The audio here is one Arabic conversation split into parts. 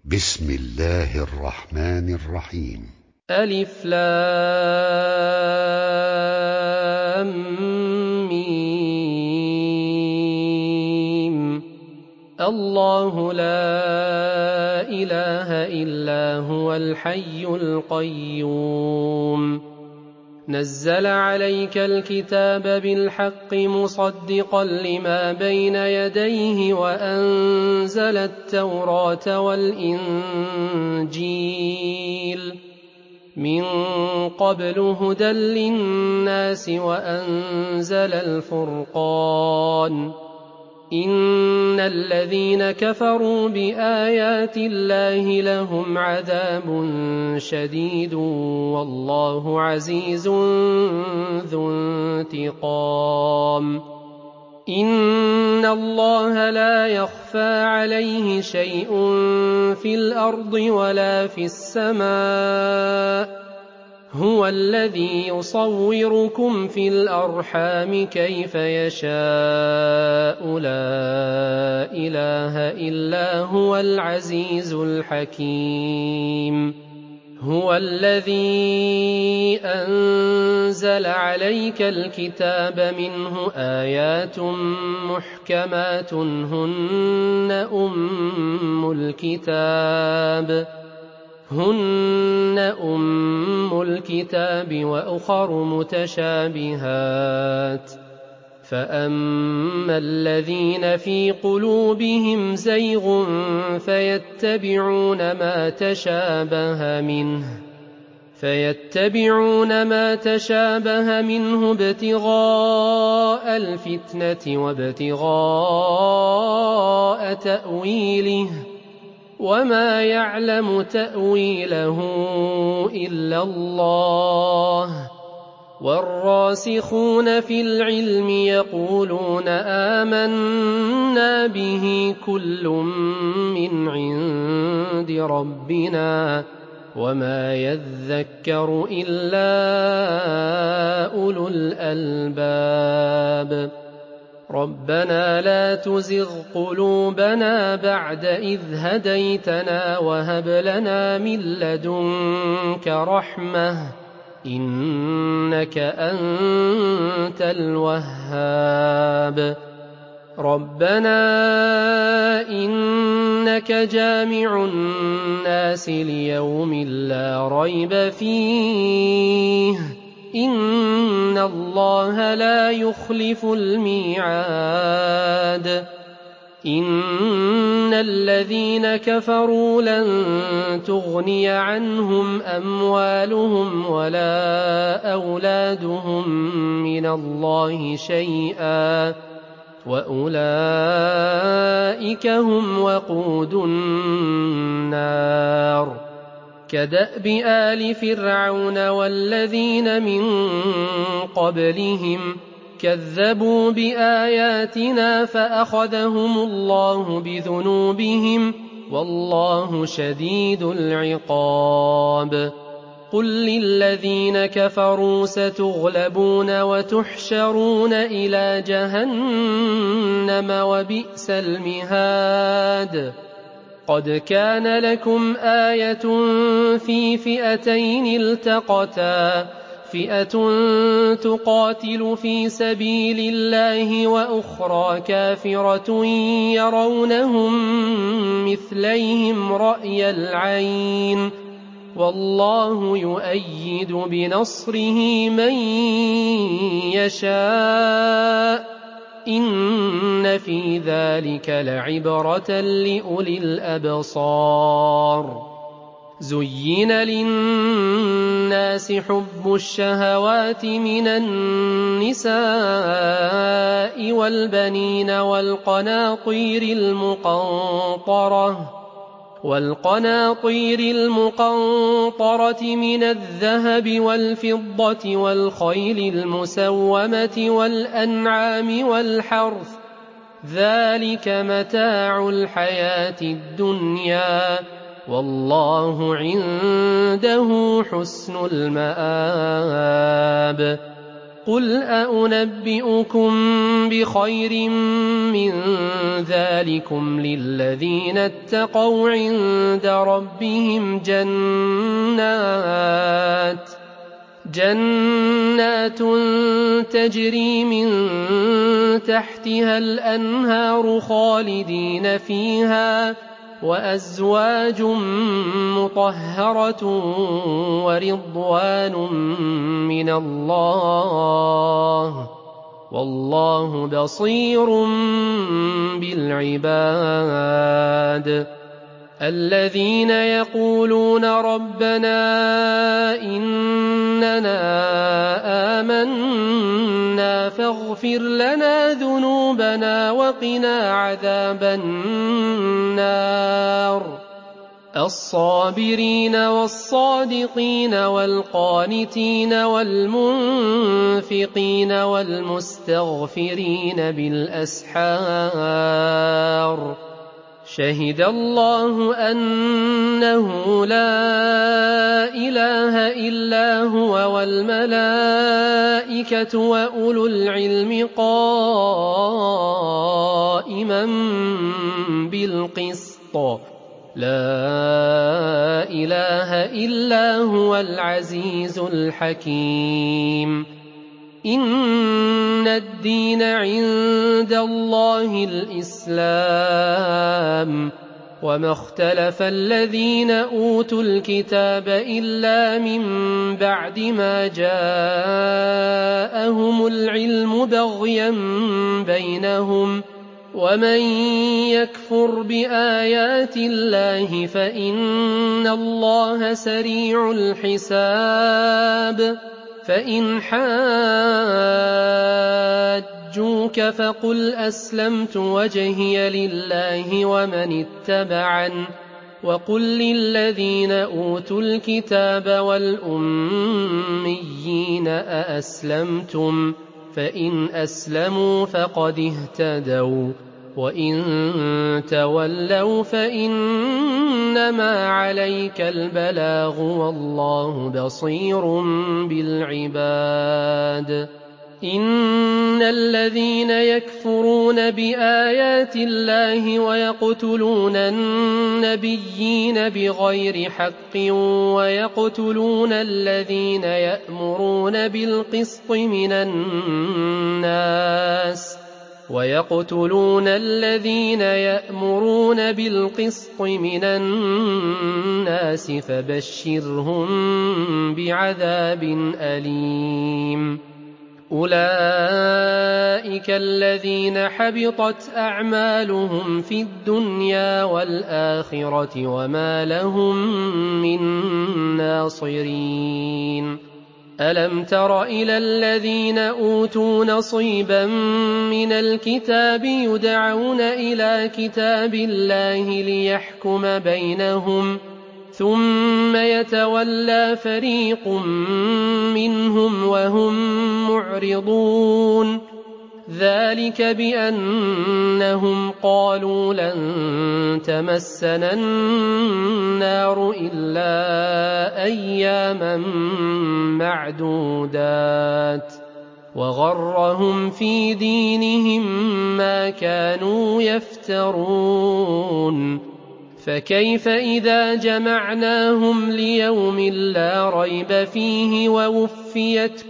بسم الله الرحمن الرحيم. ألف لام ميم. الله لا إله إلا هو الحي القيوم. نزل عليك الكتاب بالحق مصدقا لما بين يديه وأنزل التوراة والإنجيل من قبل هدى للناس وأنزل الفرقان. إن الذين كفروا بآيات الله لهم عذاب شديد والله عزيز ذو انتقام. إن الله لا يخفى عليه شيء في الأرض ولا في السماء. هو الذي يصوركم في الأرحام كيف يشاء لا إله إلا هو العزيز الحكيم. هو الذي أنزل عليك الكتاب منه آيات محكمات هن أم الكتاب وأخر متشابهات. فأما الذين في قلوبهم زيغ فيتبعون ما تشابه منه ابتغاء الفتنة وابتغاء تأويله وما يعلم تأويله إلا الله. والراسخون في العلم يقولون آمنا به كل من عند ربنا وما يذكر إلا أولو الألباب. ربنا لا تزغ قلوبنا بعد إذ هديتنا وهب لنا من لدنك رحمة إنك أنت الوهاب. ربنا إنك جامع الناس ليوم لا ريب فيه إن الله لا يخلف الميعاد. إن الذين كفروا لن تغني عنهم أموالهم ولا أولادهم من الله شيئا وأولئك هم وقود النار. كدأب آل فرعون والذين من قبلهم كذبوا بآياتنا فأخذهم الله بذنوبهم والله شديد العقاب. قل للذين كفروا ستغلبون وتحشرون إلى جهنم وبئس المهاد. قد كان لكم آية في فئتين التقتا فئة تقاتل في سبيل الله وأخرى كافرة يرونهم مثليهم رأي العين والله يؤيد بنصره من يشاء إن في ذلك لعبرة لأولي الأبصار. زين للناس حب الشهوات من النساء والبنين والقناطير المقنطرة من الذهب والفضة والخيل المسومة والأنعام والحرث ذلك متاع الحياة الدنيا والله عنده حسن المآب. قُلْ أَؤُنَبِّئُكُم بِخَيْرٍ مِّن ذَٰلِكُمْ لِلَّذِينَ اتَّقَوْا عِندَ رَبِّهِمْ جَنَّاتٌ تَجْرِي مِن تَحْتِهَا الْأَنْهَارُ خَالِدِينَ فِيهَا وَأَزْوَاجٌ مُّطَهَّرَةٌ وَرِضْوَانٌ مِّنَ اللَّهِ ۗ وَاللَّهُ بَصِيرٌ بِالْعِبَادِ الَّذِينَ يَقُولُونَ رَبَّنَا إِنَّنَا آمَنَّا فاغْفِرْ لَنَا ذُنُوبَنَا وَقِنَا عَذَابَ النَّارِ الصَّابِرِينَ وَالصَّادِقِينَ وَالْقَانِتِينَ وَالْمُنفِقِينَ وَالْمُسْتَغْفِرِينَ بِالْأَسْحَارِ شَهِدَ اللَّهُ أَنَّهُ لَا إِلَٰهَ إِلَّا هُوَ وَالْمَلَائِكَةُ وَأُولُو الْعِلْمِ قَائِمًا بِالْقِسْطِ لَا إِلَٰهَ إِلَّا هُوَ الْعَزِيزُ الْحَكِيمُ إِنَّ الدِّينَ عِندَ اللَّهِ الْإِسْلَامُ وَمَا اخْتَلَفَ الَّذِينَ أُوتُوا الْكِتَابَ إِلَّا مِن بَعْدِ مَا جَاءَهُمُ الْعِلْمُ بَغْيًا بَيْنَهُمْ ۗ وَمَن يَكْفُرْ بِآيَاتِ اللَّهِ فَإِنَّ اللَّهَ سَرِيعُ الْحِسَابِ فَإِنْ حَاجُّوكَ فَقُلْ أَسْلَمْتُ وَجْهِيَ لِلَّهِ وَمَنِ اتَّبَعَنِ وَقُل لِّلَّذِينَ أُوتُوا الْكِتَابَ وَالْأُمِّيِّينَ أَأَسْلَمْتُمْ فَإِنْ أَسْلَمُوا فَقَدِ اهْتَدَوا وَّإِن تَوَلَّوْا فَإِنَّمَا عَلَيْكَ الْبَلَاغُ وَاللَّهُ بَصِيرٌ بِالْعِبَادِ إِنَّ الَّذِينَ يَكْفُرُونَ بِآيَاتِ اللَّهِ وَيَقْتُلُونَ النَّبِيِّينَ بِغَيْرِ حَقٍّ وَيَقْتُلُونَ الَّذِينَ يَأْمُرُونَ بِالْقِسْطِ مِنَ النَّاسِ فَبَشِّرْهُم بِعَذَابٍ أَلِيمٍ أُولَٰئِكَ الَّذِينَ حَبِطَتْ أَعْمَالُهُمْ فِي الدُّنْيَا وَالْآخِرَةِ وَمَا لَهُم مِّن نَّاصِرِينَ أَلَمْ تَرَ إِلَى الَّذِينَ أُوتُوا نَصِيبًا مِّنَ الْكِتَابِ يُدْعَوْنَ إِلَىٰ كِتَابِ اللَّهِ لِيَحْكُمَ بَيْنَهُمْ ثُمَّ يَتَوَلَّىٰ فَرِيقٌ مِّنْهُمْ وَهُم مُّعْرِضُونَ ذَٰلِكَ بِأَنَّهُمْ قَالُوا لَن تَمَسَّنَا النَّارُ إِلَّا أَيَّامًا مَّعْدُودَاتٍ وَغَرَّهُمْ فِي دِينِهِم مَّا كَانُوا يَفْتَرُونَ فَكَيْفَ إِذَا جَمَعْنَاهُمْ لِيَوْمٍ لَّا رَيْبَ فِيهِ وَوُفِّيَتْ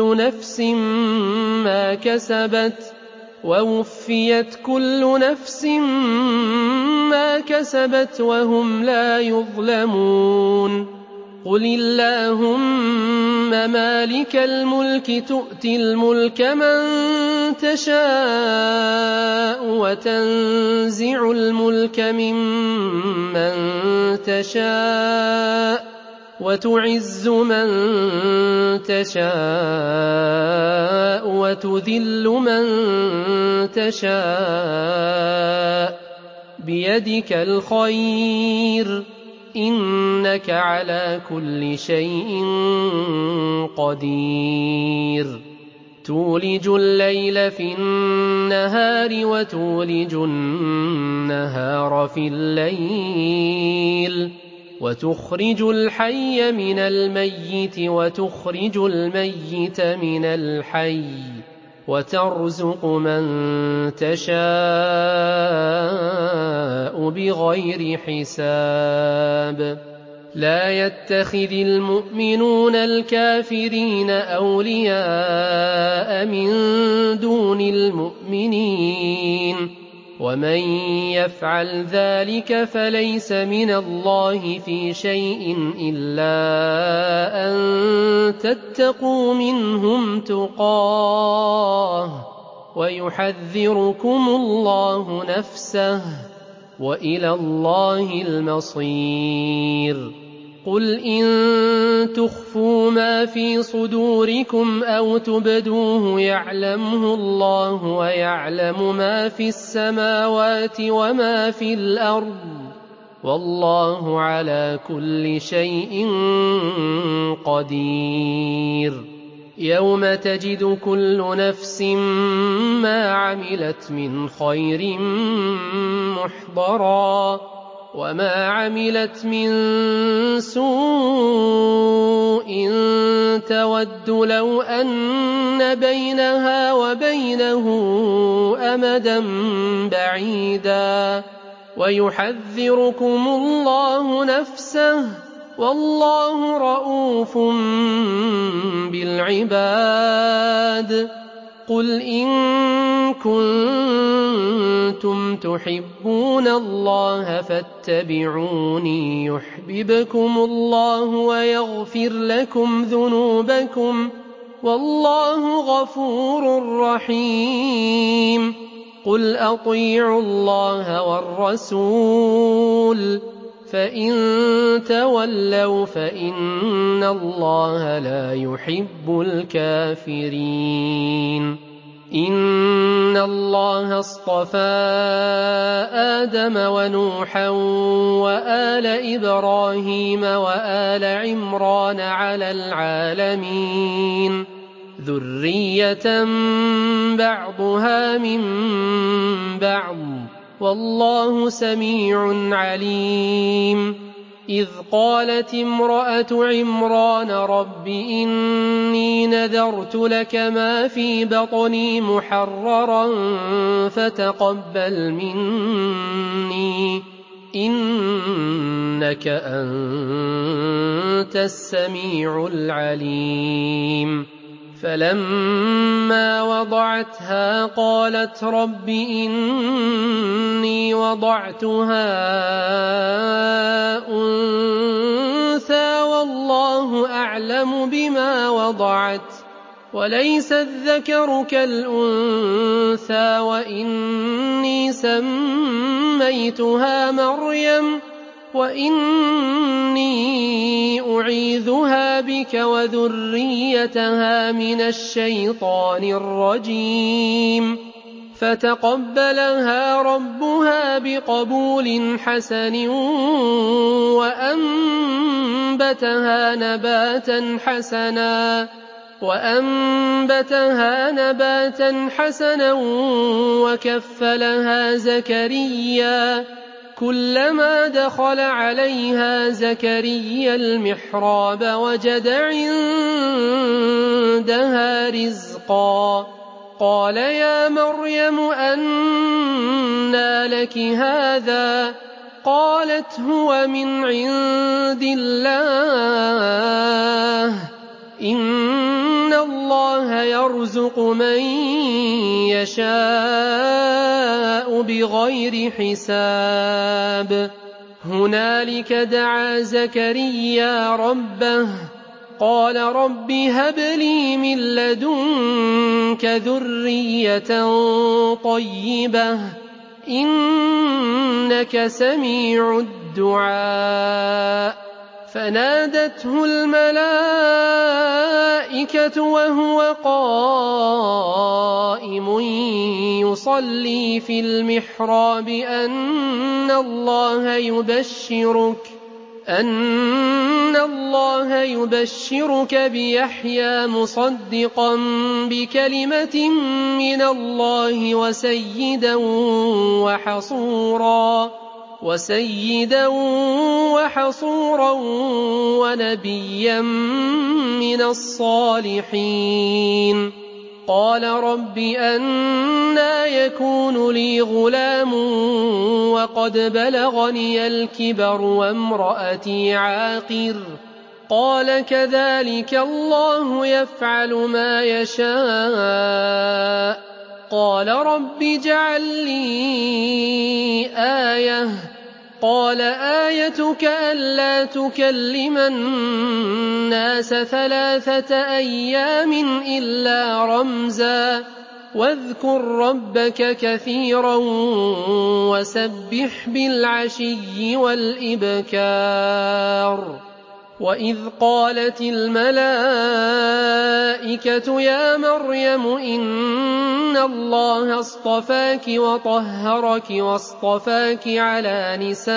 كُلُّ نَفْسٍ مَّا كَسَبَتْ وَهُمْ لَا يُظْلَمُونَ قُلِ اللَّهُمَّ مَالِكَ الْمُلْكِ تُؤْتِي الْمُلْكَ مَن تَشَاءُ وَتَنزِعُ الْمُلْكَ مِمَّن تَشَاءُ وَتُعِزُّ مَن تَشَاءُ وَتُذِلُّ مَن تَشَاءُ بِيَدِكَ الْخَيْرُ إِنَّكَ عَلَىٰ كُلِّ شَيْءٍ قَدِيرٌ تُولِجُ اللَّيْلَ فِي النَّهَارِ وَتُولِجُ النَّهَارَ فِي اللَّيْلِ وتخرج الحي من الميت وتخرج الميت من الحي وترزق من تشاء بغير حساب لا يتخذ المؤمنون الكافرين أولياء من دون المؤمنين ومن يفعل ذلك فليس من الله في شيء إلا أن تتقوا منهم تقاه ويحذركم الله نفسه وإلى الله المصير قل إن تخفوا ما في صدوركم أو تبدوه يعلمه الله ويعلم ما في السماوات وما في الأرض والله على كل شيء قدير يوم تجد كل نفس ما عملت من خير محضرا وما عملت من سوء تود لو أن بينها وبينه أمدا بعيدا ويحذركم الله نفسه والله رءوف بالعباد قل إن كنتم تحبون الله فاتبعوني يحببكم الله ويغفر لكم ذنوبكم والله غفور رحيم قل أطيعوا الله والرسول فإن تولوا فإن الله لا يحب الكافرين إن الله اصطفى آدم ونوحا وآل إبراهيم وآل عمران على العالمين ذرية بعضها من بعض والله سميع عليم إذ قالت امرأة عمران رب إني نذرت لك ما في بطني محررا فتقبل مني إنك أنت السميع العليم فلما وضعتها قالت رب إني وضعتها أنثى والله أعلم بما وضعت وليس الذكر كالأنثى وإني سميتها مريم وإني أعيذها بك وذريتها من الشيطان الرجيم فتقبلها ربها بقبول حسن وأنبتها نباتا حسنا وكفلها زكريا كلما دخل عليها زكريا المحراب وجد عندها رزقا قال يا مريم أنى لك هذا قالت هو من عند الله إن الله يرزق من يشاء بغير حساب هنالك دعا زكريا ربه قال رب هب لي من لدنك ذرية طيبة إنك سميع الدعاء فنادته الملائكة وهو قائم يصلي في المحراب أن الله يبشرك بيحيى مصدقا بكلمة من الله وسيدا وأصبح صورا ونبيا من الصالحين. قال رب أنى يكون لي غلام وقد بلغني الكبر وامرأتي عاقر؟ قال كذلك الله يفعل ما يشاء. قال رب اجعل لي آية. قال آيتك ألا تكلم الناس 3 أيام إلا رمزا واذكر ربك كثيرا وسبح بالعشي والإبكار. وإذ قالت الملائكة يا مريم إن الله اصطفاك وطهرك واصطفاك على نساء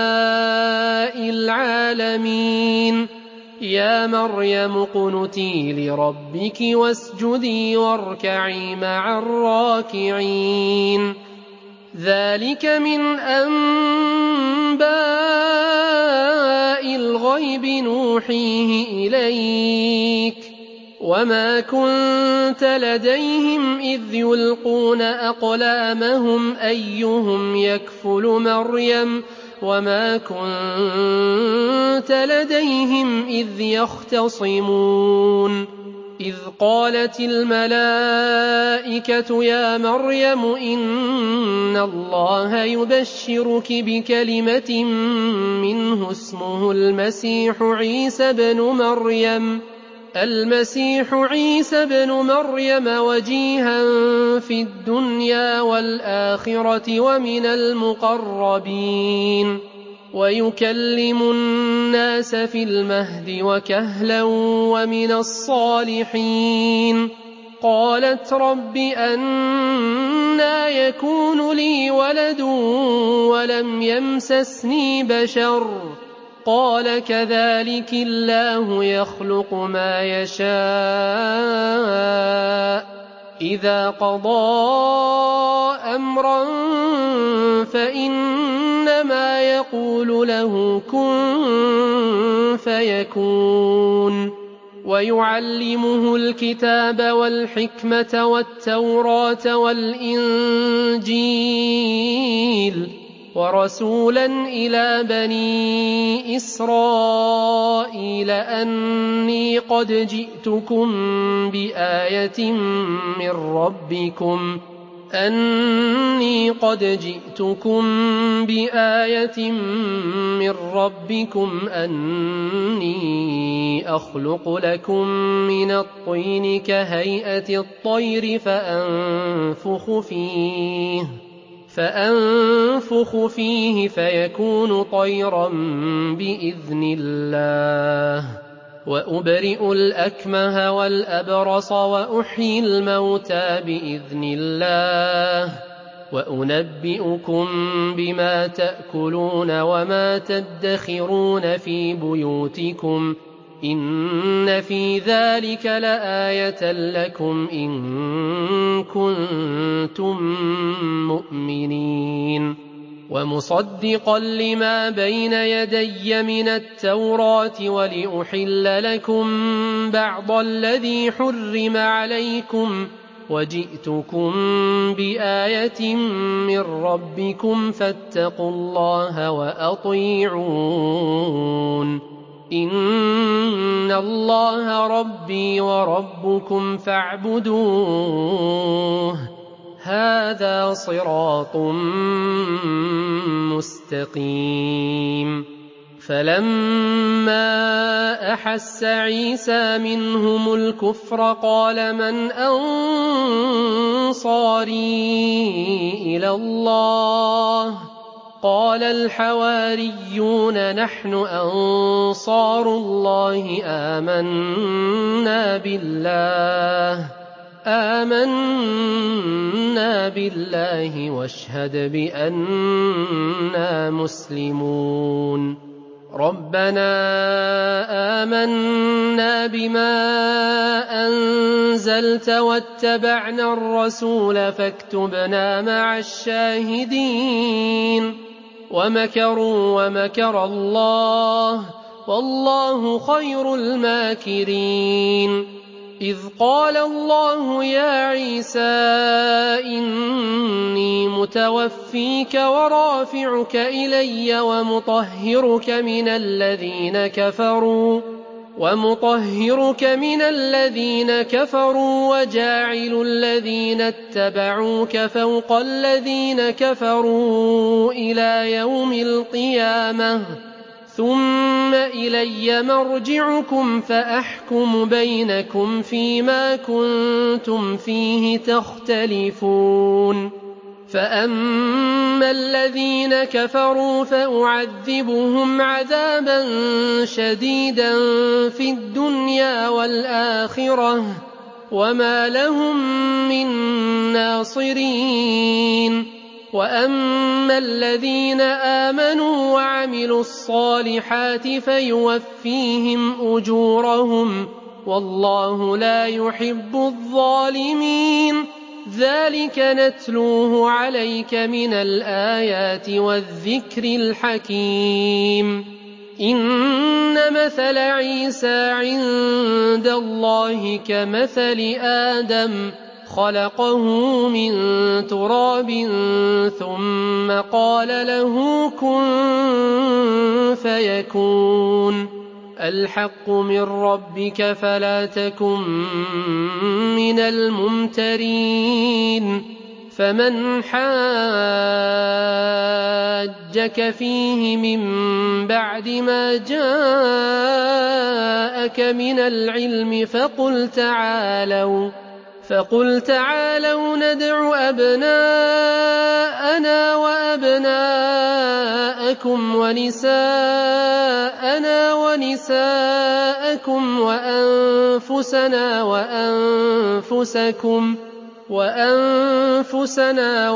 العالمين. يا مريم اقنتي لربك واسجدي واركعي مع الراكعين. ذلك من أنباء الغيب نوحيه إليك وما كنت لديهم إذ يلقون أقلامهم أيهم يكفل مريم وما كنت لديهم إذ يختصمون. إذ قالت الملائكة يا مريم إن الله يبشرك بكلمة منه اسمه المسيح عيسى بن مريم وجيها في الدنيا والآخرة ومن المقربين ويكلم الناس في المهد وكهلا ومن الصالحين. قالت رب أنى يكون لي ولد ولم يمسسني بشر؟ قال كذلك الله يخلق ما يشاء إذا قضى أمرا فإنما يقول له كن فيكون. ويعلمه الكتاب والحكمة والتوراة والإنجيل ورسولا إلى بني إسرائيل أني قد جئتكم بآية من ربكم أني أخلق لكم من الطين كهيئة الطير فأنفخ فيه فيكون طيرا بإذن الله وأبرئ الأكمه والأبرص وأحيي الموتى بإذن الله وأنبئكم بما تأكلون وما تدخرون في بيوتكم إن في ذلك لآية لكم إن كنتم مؤمنين. ومصدقا لما بين يدي من التوراة ولأحل لكم بعض الذي حرم عليكم وجئتكم بآية من ربكم فاتقوا الله وأطيعون. إن الله ربي وربكم فاعبدوه هذا صراط مستقيم. فلما أحس عيسى منهم الكفر قال من أنصاري إلى الله؟ قال الحواريون نحن أنصار الله آمنا بالله واشهد بأننا مسلمون. ربنا آمنا بما أنزلت واتبعنا الرسول فاكتبنا مع الشاهدين. ومكروا ومكر الله والله خير الماكرين إذ قال الله يا عيسى إني متوفيك ورافعك إلي ومطهرك من الذين كفروا وجاعل الذين اتبعوك فوق الذين كفروا إلى يوم القيامة ثم إلي مرجعكم فأحكم بينكم فيما كنتم فيه تختلفون فأما الذين كفروا فأعذبهم عذابا شديدا في الدنيا والآخرة وما لهم من ناصرين وأما الذين آمنوا وعملوا الصالحات فيوفيهم أجورهم والله لا يحب الظالمين ذلك نتلوه عليك من الآيات والذكر الحكيم إن مثل عيسى عند الله كمثل آدم خلقه من تراب ثم قال له كن فيكون الحق من ربك فلا تكن من الممترين فمن حاجك فيه من بعد ما جاءك من العلم فقل تعالوا ندع أبناءنا وأبناءكم ونساءنا ونساءكم وأنفسنا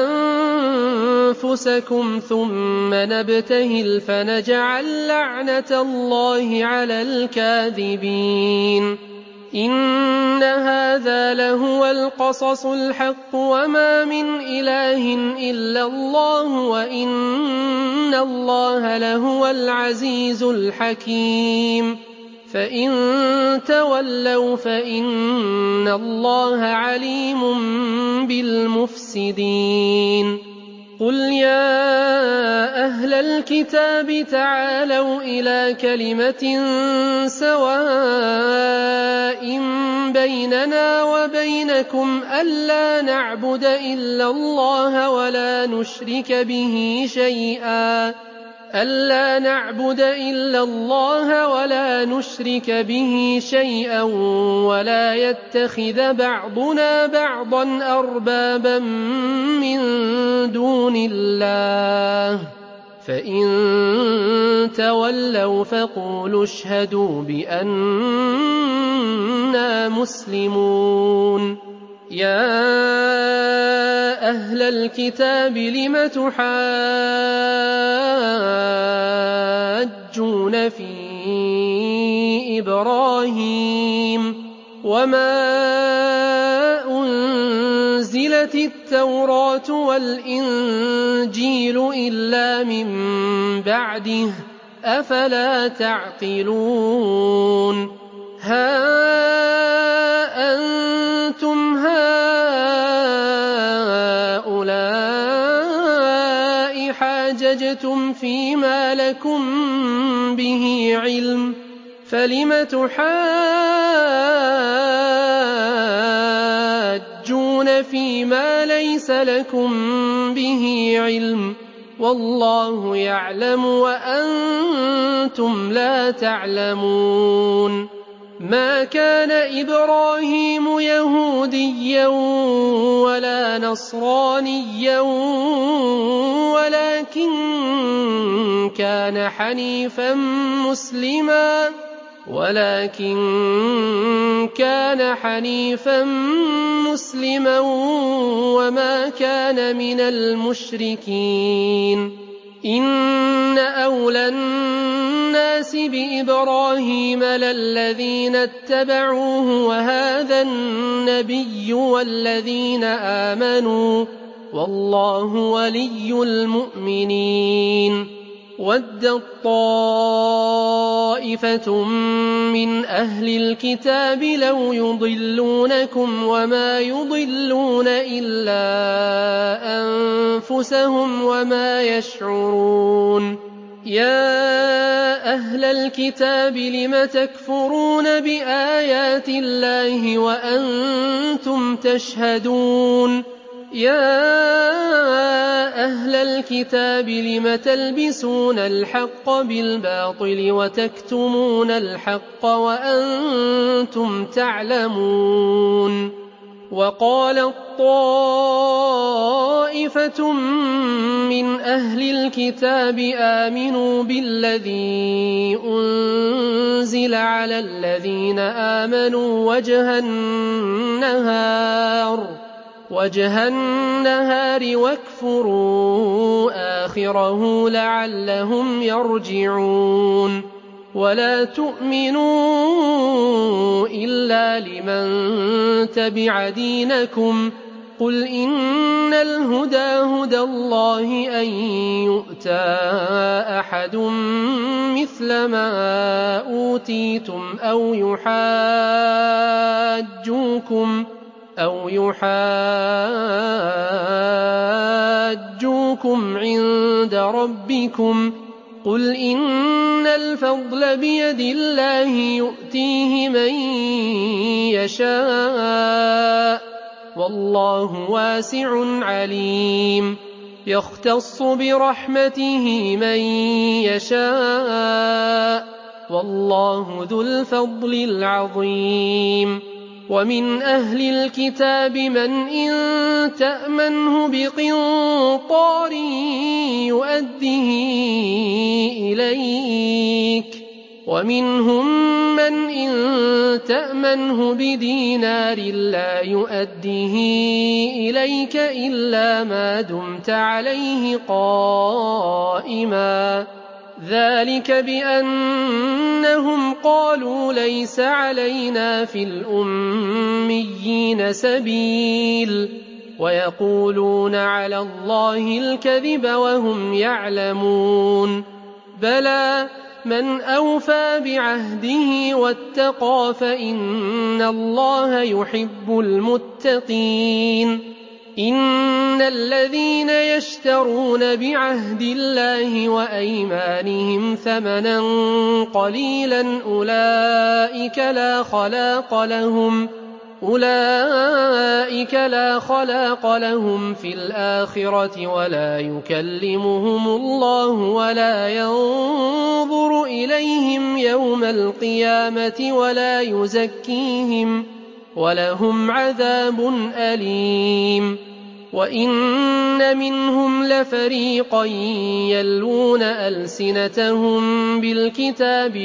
وأنفسكم ثم نبتهل فنجعل لعنة الله على الكاذبين إن هذا لهو القصص الحق وما من إله إلا الله وإن الله لهو العزيز الحكيم فإن تولوا فإن الله عليم بالمفسدين قل يا أهل الكتاب تعالوا إلى كلمة سواء بيننا وبينكم ألا نعبد إلا الله ولا نشرك به شيئا ولا يتخذ بعضنا بعضا أربابا من دون الله فإن تولوا فقولوا اشهدوا بأننا مسلمون يا أهل الكتاب لم تحاجون في إبراهيم وما أنزلت التوراة والإنجيل إلا من بعده أفلا تعقلون ها أنتم هؤلاء حاججتم فيما لكم به علم فلم تحاجون فيما ليس لكم به علم والله يعلم وأنتم لا تعلمون ما كان إبراهيم يهوديا ولا نصرانيا ولكن كان حنيفا مسلما وما كان من المشركين إن أولى الناس بإبراهيم للذين اتبعوه وهذا النبي والذين آمنوا وَاللَّهُ وَلِيُّ الْمُؤْمِنِينَ وَدَّت طَّائِفَةٌ مِّنْ أَهْلِ الْكِتَابِ لَوْ يُضِلُّونَكُمْ وَمَا يُضِلُّونَ إِلَّا أَنفُسَهُمْ وَمَا يَشْعُرُونَ يَا أَهْلَ الْكِتَابِ لِمَ تَكْفُرُونَ بِآيَاتِ اللَّهِ وَأَنتُمْ تَشْهَدُونَ يَا أَهْلَ الْكِتَابِ لِمَ تَلْبِسُونَ الْحَقَّ بِالْبَاطِلِ وَتَكْتُمُونَ الْحَقَّ وَأَنتُمْ تَعْلَمُونَ وَقَالَت طَّائِفَةٌ مِّنْ أَهْلِ الْكِتَابِ آمِنُوا بِالَّذِي أُنزِلَ عَلَى الَّذِينَ آمَنُوا وَجْهَ النَّهَارِ وَاكْفُرُوا آخِرَهُ لَعَلَّهُمْ يَرْجِعُونَ وَلَا تُؤْمِنُوا إِلَّا لِمَن تَبِعَ دِينَكُمْ قُلْ إِنَّ الْهُدَىٰ هُدَى اللَّهِ أَن يُؤْتَىٰ أَحَدٌ مِّثْلَ مَا أُوتِيتُمْ أَوْ يُحَاجُّوكُمْ عِندَ رَبِّكُمْ قُلْ إِنَّ الْفَضْلَ بِيَدِ اللَّهِ يُؤْتِيهِ مَن يَشَاءُ وَاللَّهُ وَاسِعٌ عَلِيمٌ يَخْتَصُّ بِرَحْمَتِهِ مَن يَشَاءُ وَاللَّهُ ذُو الْفَضْلِ الْعَظِيمِ وَمِنْ أَهْلِ الْكِتَابِ مَنْ إِن تَأْمَنْهُ بِقِنطَارٍ يُؤَدِّهِ إِلَيْكَ وَمِنْهُم مَّنْ إِن تَأْمَنْهُ بِدِينَارٍ لَّا يُؤَدِّهِ إِلَيْكَ إِلَّا مَا دُمْتَ عَلَيْهِ قَائِمًا ذَلِكَ بِأَنَّهُمْ قَالُوا لَيْسَ عَلَيْنَا فِي الْأُمِّيِّينَ سَبِيلٌ وَيَقُولُونَ عَلَى اللَّهِ الْكَذِبَ وَهُمْ يَعْلَمُونَ بَلَىٰ مَنْ أَوْفَىٰ بِعَهْدِهِ وَاتَّقَىٰ فَإِنَّ اللَّهَ يُحِبُّ الْمُتَّقِينَ إِنَّ الَّذِينَ يَشْتَرُونَ بِعَهْدِ اللَّهِ وَأَيْمَانِهِمْ ثَمَنًا قَلِيلًا أُولَٰئِكَ لَا خَلَاقَ لَهُمْ فِي الْآخِرَةِ وَلَا يُكَلِّمُهُمُ اللَّهُ وَلَا يَنظُرُ إِلَيْهِمْ يَوْمَ الْقِيَامَةِ وَلَا يُزَكِّيهِمْ وَلَهُمْ عَذَابٌ أَلِيمٌ وَإِنَّ مِنْهُمْ لَفَرِيقًا يَلْوُونَ أَلْسِنَتَهُم بِالْكِتَابِ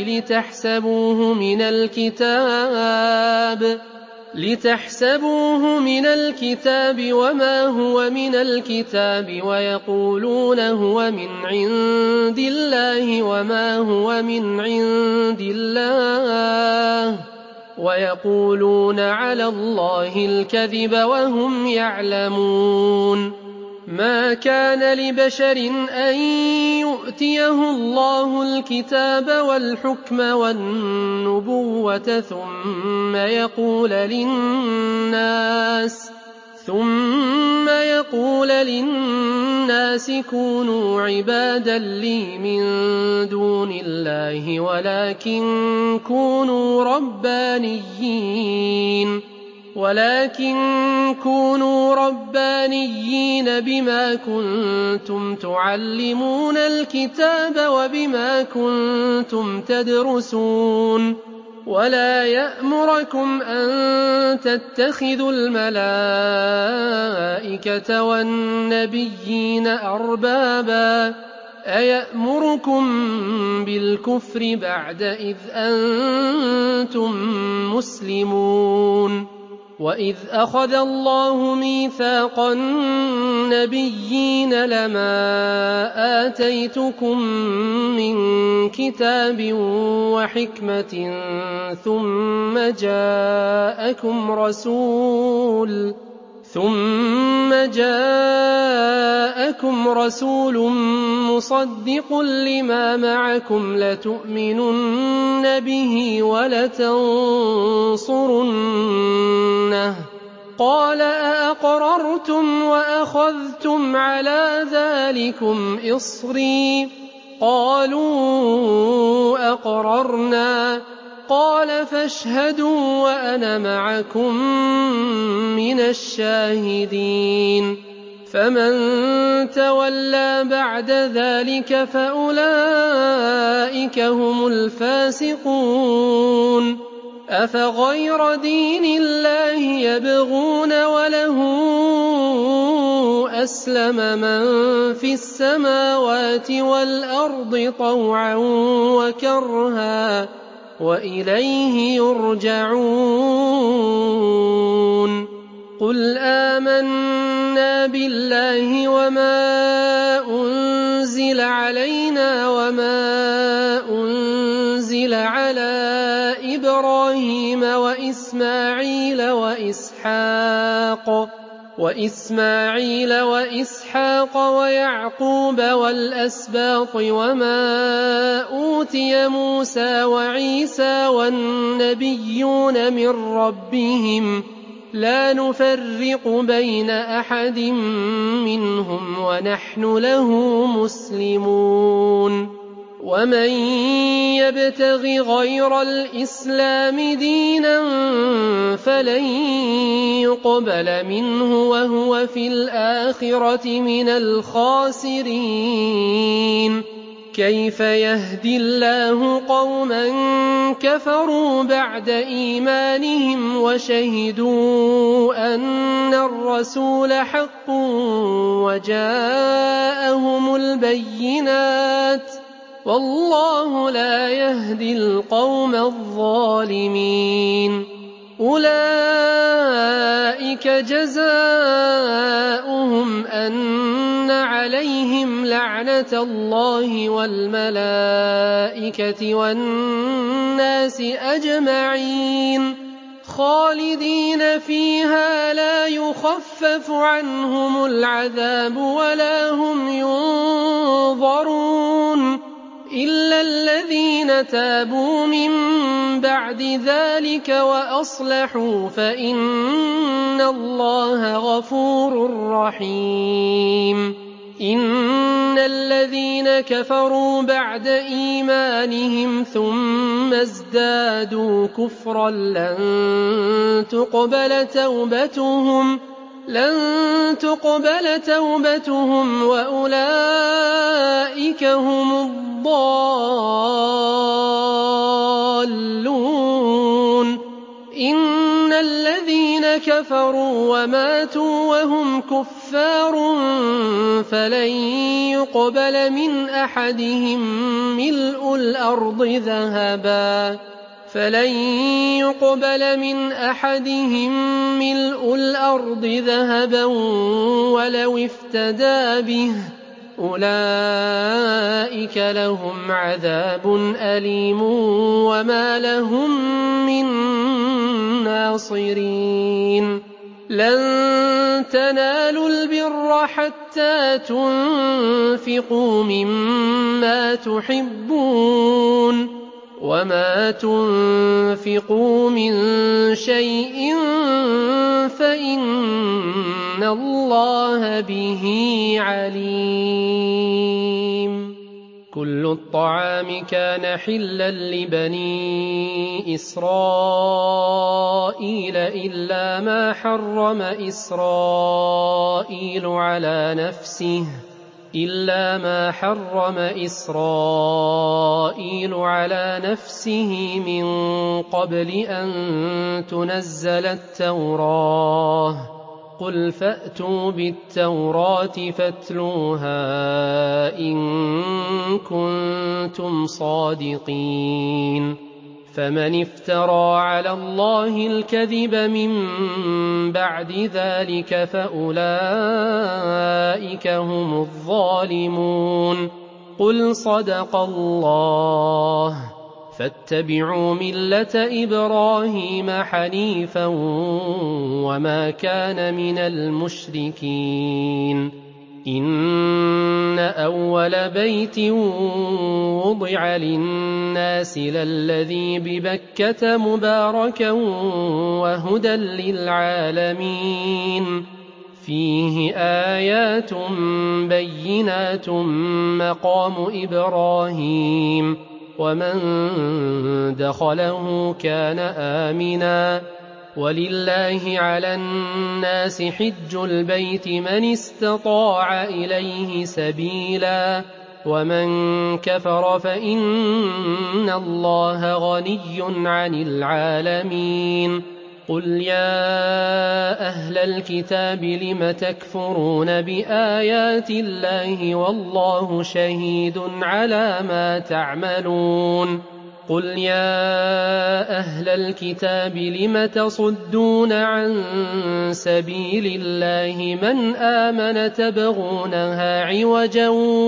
لِتَحْسَبُوهُ مِنَ الْكِتَابِ وَمَا هُوَ مِنَ الْكِتَابِ وَيَقُولُونَ هُوَ مِنْ عِندِ اللَّهِ وَمَا هُوَ مِنْ عِندِ اللَّهِ وَيَقُولُونَ عَلَى اللَّهِ الْكَذِبَ وَهُمْ يَعْلَمُونَ مَا كَانَ لِبَشَرٍ أَن يُؤْتِيَهُ اللَّهُ الْكِتَابَ وَالْحُكْمَ وَالنُّبُوَّةَ ثُمَّ يَقُولَ لِلنَّاسِ كُونُوا عِبَادًا لِّي مِن دُونِ اللَّهِ ولكن كونوا ربانيين بما كنتم تعلمون الكتاب وبما كنتم تدرسون ولا يأمركم أن تتخذوا الملائكة والنبيين أربابا أيأمركم بالكفر بعد إذ أنتم مسلمون وإذ أخذ الله ميثاق النبيين لما آتيتكم من كتاب وحكمة ثم جاءكم رسول مصدق لما معكم لتؤمنن به ولتنصرنه قال أأقررتم وأخذتم على ذلكم إصري قالوا أقررنا قال فاشهدوا وأنا معكم من الشاهدين فمن تولى بعد ذلك فأولئك هم الفاسقون أفغير دين الله يبغون وله أسلم من في السماوات والأرض طوعا وكرها وإليه يرجعون قل آمنا بالله وما أنزل علينا وما أنزل على إبراهيم وإسماعيل وإسحاق ويعقوب والأسباط وما أوتي موسى وعيسى والنبيون من ربهم لا نفرق بين أحد منهم ونحن له مسلمون ومن يبتغ غير الإسلام دينا فلن يقبل منه وهو في الآخرة من الخاسرين كيف يهدي الله قوما كفروا بعد إيمانهم وشهدوا أن الرسول حق وجاءهم البينات والله لا يهدي القوم الظالمين أولئك جزاؤهم أن عليهم لعنة الله والملائكة والناس أجمعين خالدين فيها لا يخفف عنهم العذاب ولا هم ينظرون إلا الذين تابوا من بعد ذلك وأصلحوا فإن الله غفور رحيم إن الذين كفروا بعد إيمانهم ثم ازدادوا كفرا لن تقبل توبتهم وأولئك هم الضالون إن الذين كفروا وماتوا وهم كفار فلن يقبل من أحدهم ملء الأرض ذهبا ولو افتدى به أولئك لهم عذاب أليم وما لهم من ناصرين لن تنالوا البر حتى تنفقوا مما تحبون وما تنفقوا من شيء فإن الله به عليم كل الطعام كان حلا لبني إسرائيل إلا ما حرم إسرائيل على نفسه من قبل أن تنزل التوراة قل فأتوا بالتوراة فاتلوها إن كنتم صادقين فمن افترى على الله الكذب من بعد ذلك فأولئك هم الظالمون قل صدق الله فاتبعوا ملة إبراهيم حنيفا وما كان من المشركين إن أول بيت وضع للناس للذي ببكة مباركا وهدى للعالمين فيه آيات بينات مقام إبراهيم ومن دخله كان آمنا ولله على الناس حج البيت من استطاع إليه سبيلا ومن كفر فإن الله غني عن العالمين قل يا أهل الكتاب لم تكفرون بآيات الله والله شهيد على ما تعملون قل يا أهل الكتاب لم تصدون عن سبيل الله من آمن تبغونها عوجا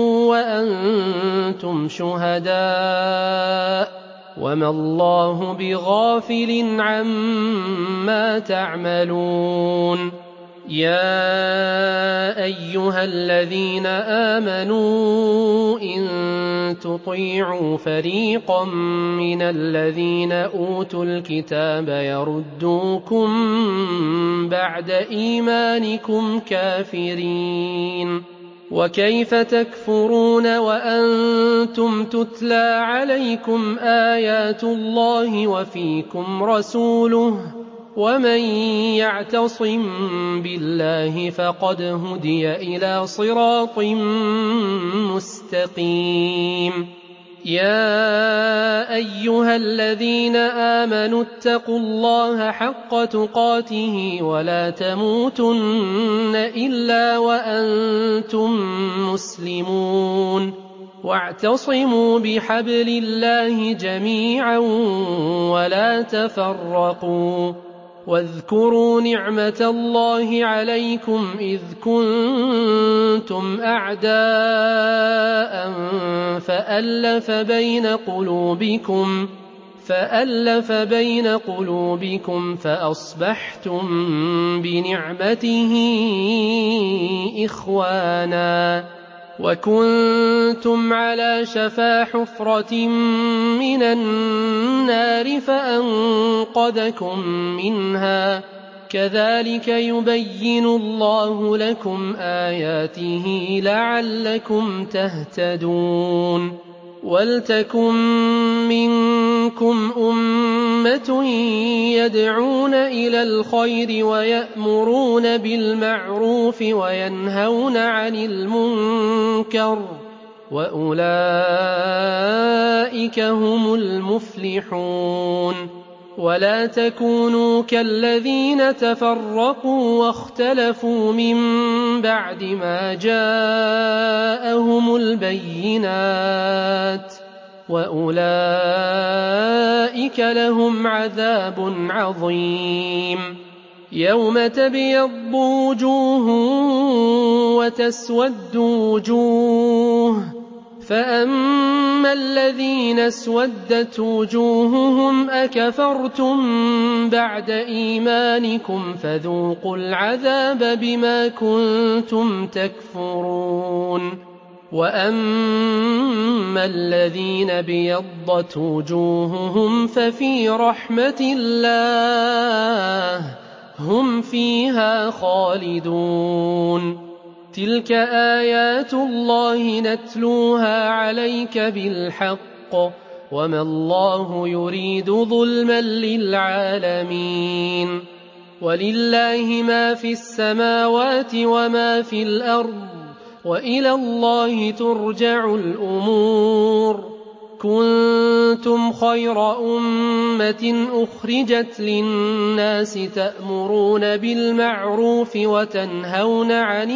وأنتم شهداء وما الله بغافل عما تعملون يا أيها الذين آمنوا إن تطيعوا فريقا من الذين أوتوا الكتاب يردوكم بعد إيمانكم كافرين وكيف تكفرون وأنتم تتلى عليكم آيات الله وفيكم رسوله ومن يعتصم بالله فقد هدي إلى صراط مستقيم يا أيها الذين آمنوا اتقوا الله حق تقاته ولا تموتن إلا وأنتم مسلمون واعتصموا بحبل الله جميعا ولا تفرقوا واذكروا نعمة الله عليكم إذ كنتم أعداء فألف بين قلوبكم فأصبحتم بنعمته إخوانا وكنتم على شفا حفرة من النار فأنقذكم منها كذلك يبين الله لكم آياته لعلكم تهتدون ولتكن منكم أمة يدعون إلى الخير ويأمرون بالمعروف وينهون عن المنكر وأولئك هم المفلحون ولا تكونوا كالذين تفرقوا واختلفوا من بعد ما جاءهم البينات وأولئك لهم عذاب عظيم يوم تبيض وجوه وتسود وجوه فأما الذين اسودت وجوههم أكفرتم بعد إيمانكم فذوقوا العذاب بما كنتم تكفرون وأما الذين بيضت وجوههم ففي رحمة الله هم فيها خالدون تلك آيات الله نتلوها عليك بالحق وما الله يريد ظلما للعالمين ولله ما في السماوات وما في الأرض وإلى الله ترجع الأمور كنتم خير أمة أخرجت للناس تأمرون بالمعروف وتنهون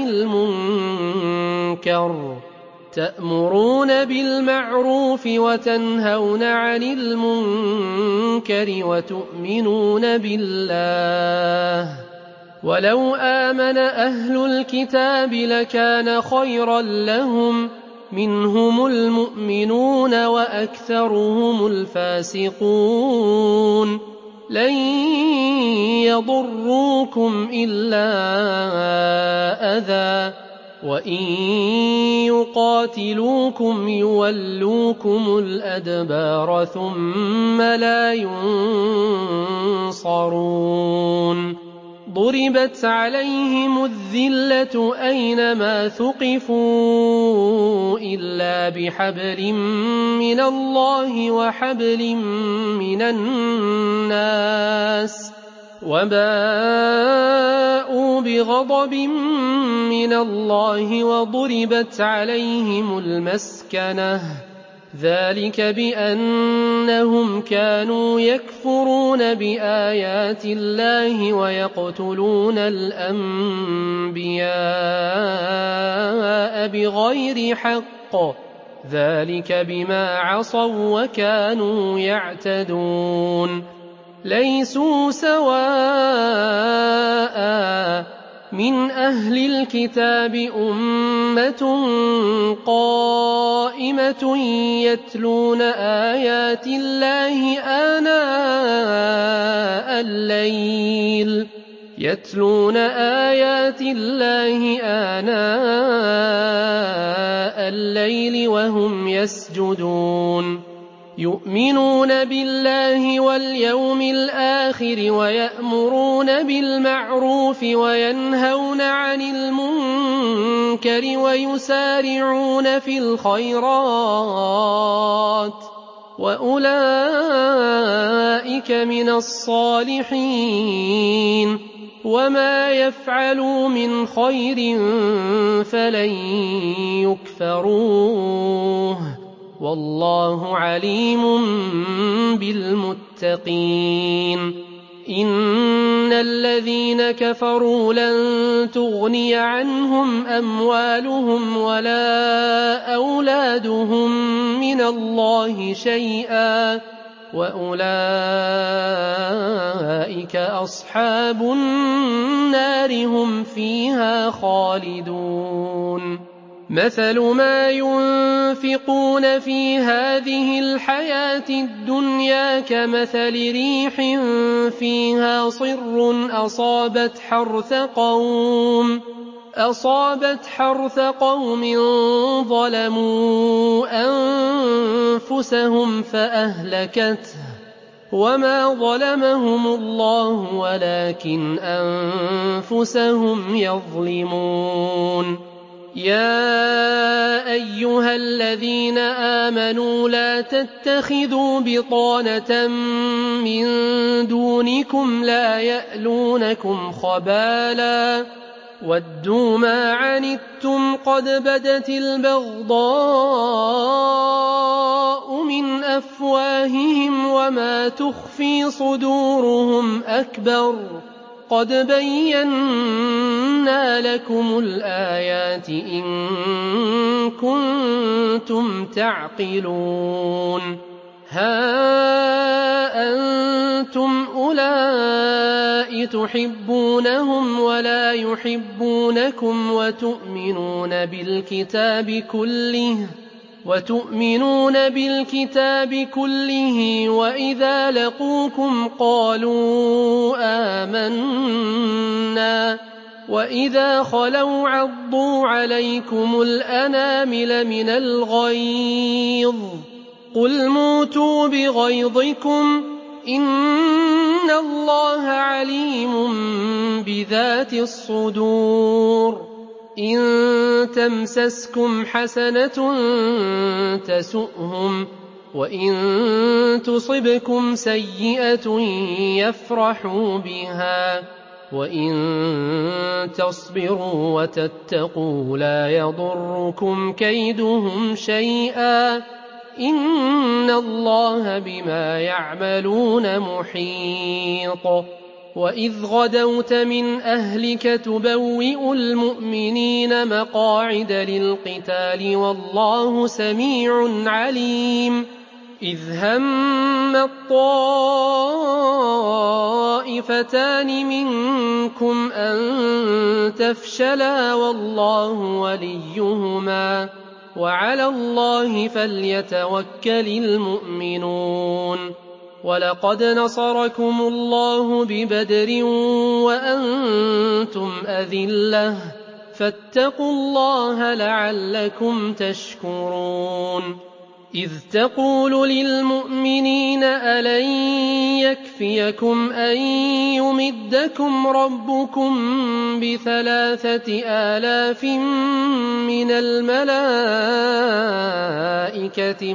عن المنكر وتؤمنون بالله ولو آمن أهل الكتاب لكان خيرا لهم منهم المؤمنون وأكثرهم الفاسقون لن يضروكم إلا أذى وإن يقاتلوكم يولوكم الأدبار ثم لا ينصرون ضربت عليهم الذلة أينما ثقفوا إلا بحبل من الله وحبل من الناس وباءوا بغضب من الله وضربت عليهم المسكنة ذلك بأنهم كانوا يكفرون بآيات الله ويقتلون الأنبياء بغير حق ذلك بما عصوا وكانوا يعتدون ليسوا سواء من أهل الكتاب أمة قائمة يتلون آيات الله آناء الليل وهم يسجدون يؤمنون بالله واليوم الآخر ويأمرون بالمعروف وينهون عن المنكر ويسارعون في الخيرات وأولئك من الصالحين وما يفعلوا من خير فلن يكفروه والله عليم بالمتقين إن الذين كفروا لن تغني عنهم أموالهم ولا أولادهم من الله شيئا وأولئك أصحاب النار هم فيها خالدون مثل ما ينفقون في هذه الحياة الدنيا كمثل ريح فيها صر أصابت حرث قوم ظلموا أنفسهم فأهلكته وما ظلمهم الله ولكن أنفسهم يظلمون يا أيها الذين آمنوا لا تتخذوا بطانة من دونكم لا يألونكم خبالا ودوا ما عنتم قد بدت البغضاء من أفواههم وما تخفي صدورهم أكبر قد بينا لكم الآيات إن كنتم تعقلون ها أنتم أولئك تحبونهم ولا يحبونكم وتؤمنون بالكتاب كله وإذا لقوكم قالوا آمنا وإذا خلوا عضوا عليكم الأنامل من الغيظ قل موتوا بغيظكم إن الله عليم بذات الصدور إن تمسسكم حسنة تسؤهم وإن تصبكم سيئة يفرحوا بها وإن تصبروا وتتقوا لا يضركم كيدهم شيئا إن الله بما يعملون محيط وإذ غدوت من أهلك تبوئ المؤمنين مقاعد للقتال والله سميع عليم إذ هم الطائفتان منكم أن تفشلا والله وليهما وعلى الله فليتوكل المؤمنون ولقد نصركم الله ببدر وأنتم أذلة فاتقوا الله لعلكم تشكرون إذ تقول للمؤمنين ألن يكفيكم أن يمدكم ربكم ب3,000 من الملائكة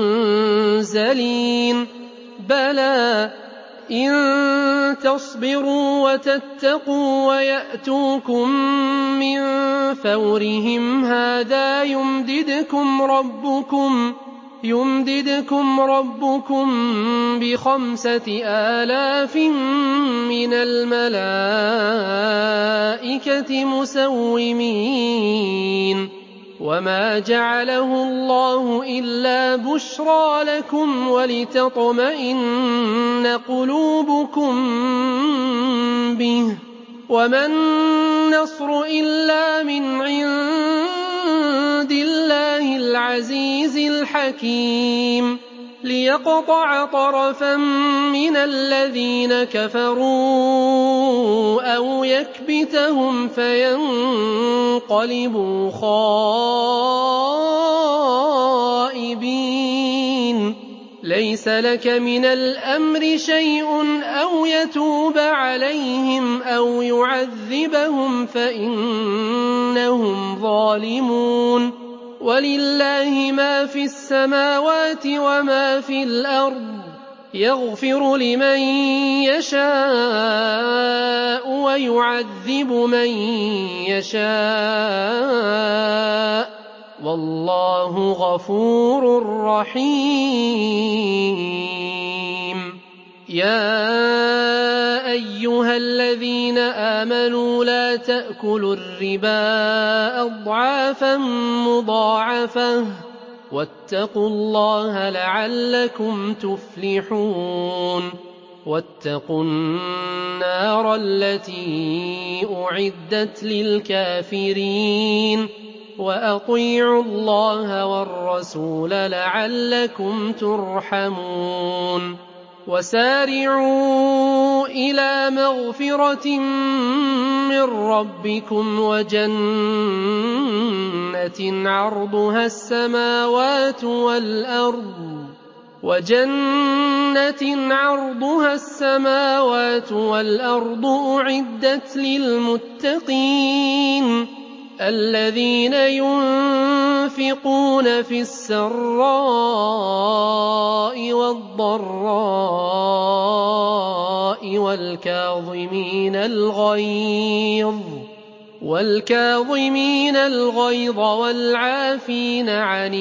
منزلين بلى إن تصبروا وتتقوا ويأتوكم من فورهم هذا يمددكم ربكم ب5,000 من الملائكة مسومين وما جعله الله إلا بشرى لكم ولتطمئن قلوبكم به وما النصر إلا من عند الله العزيز الحكيم ليقطع طرفا من الذين كفروا أو يكبتهم فينقلبوا خائبين ليس لك من الأمر شيء أو يتوب عليهم أو يعذبهم فإنهم ظالمون ولله ما في السماوات وما في الأرض يغفر لمن يشاء ويعذب من يشاء والله غفور رحيم يا أيها الذين آمنوا لا تأكلوا الربا أضعافا مضاعفة واتقوا الله لعلكم تفلحون واتقوا النار التي أعدت للكافرين وأطيعوا الله والرسول لعلكم ترحمون وسارعوا إلى مغفرة من ربكم وجنة عرضها السماوات والأرض أعدت للمتقين الذين ينفقون في السراء والضراء والكاظمين الغيظ والعافين عن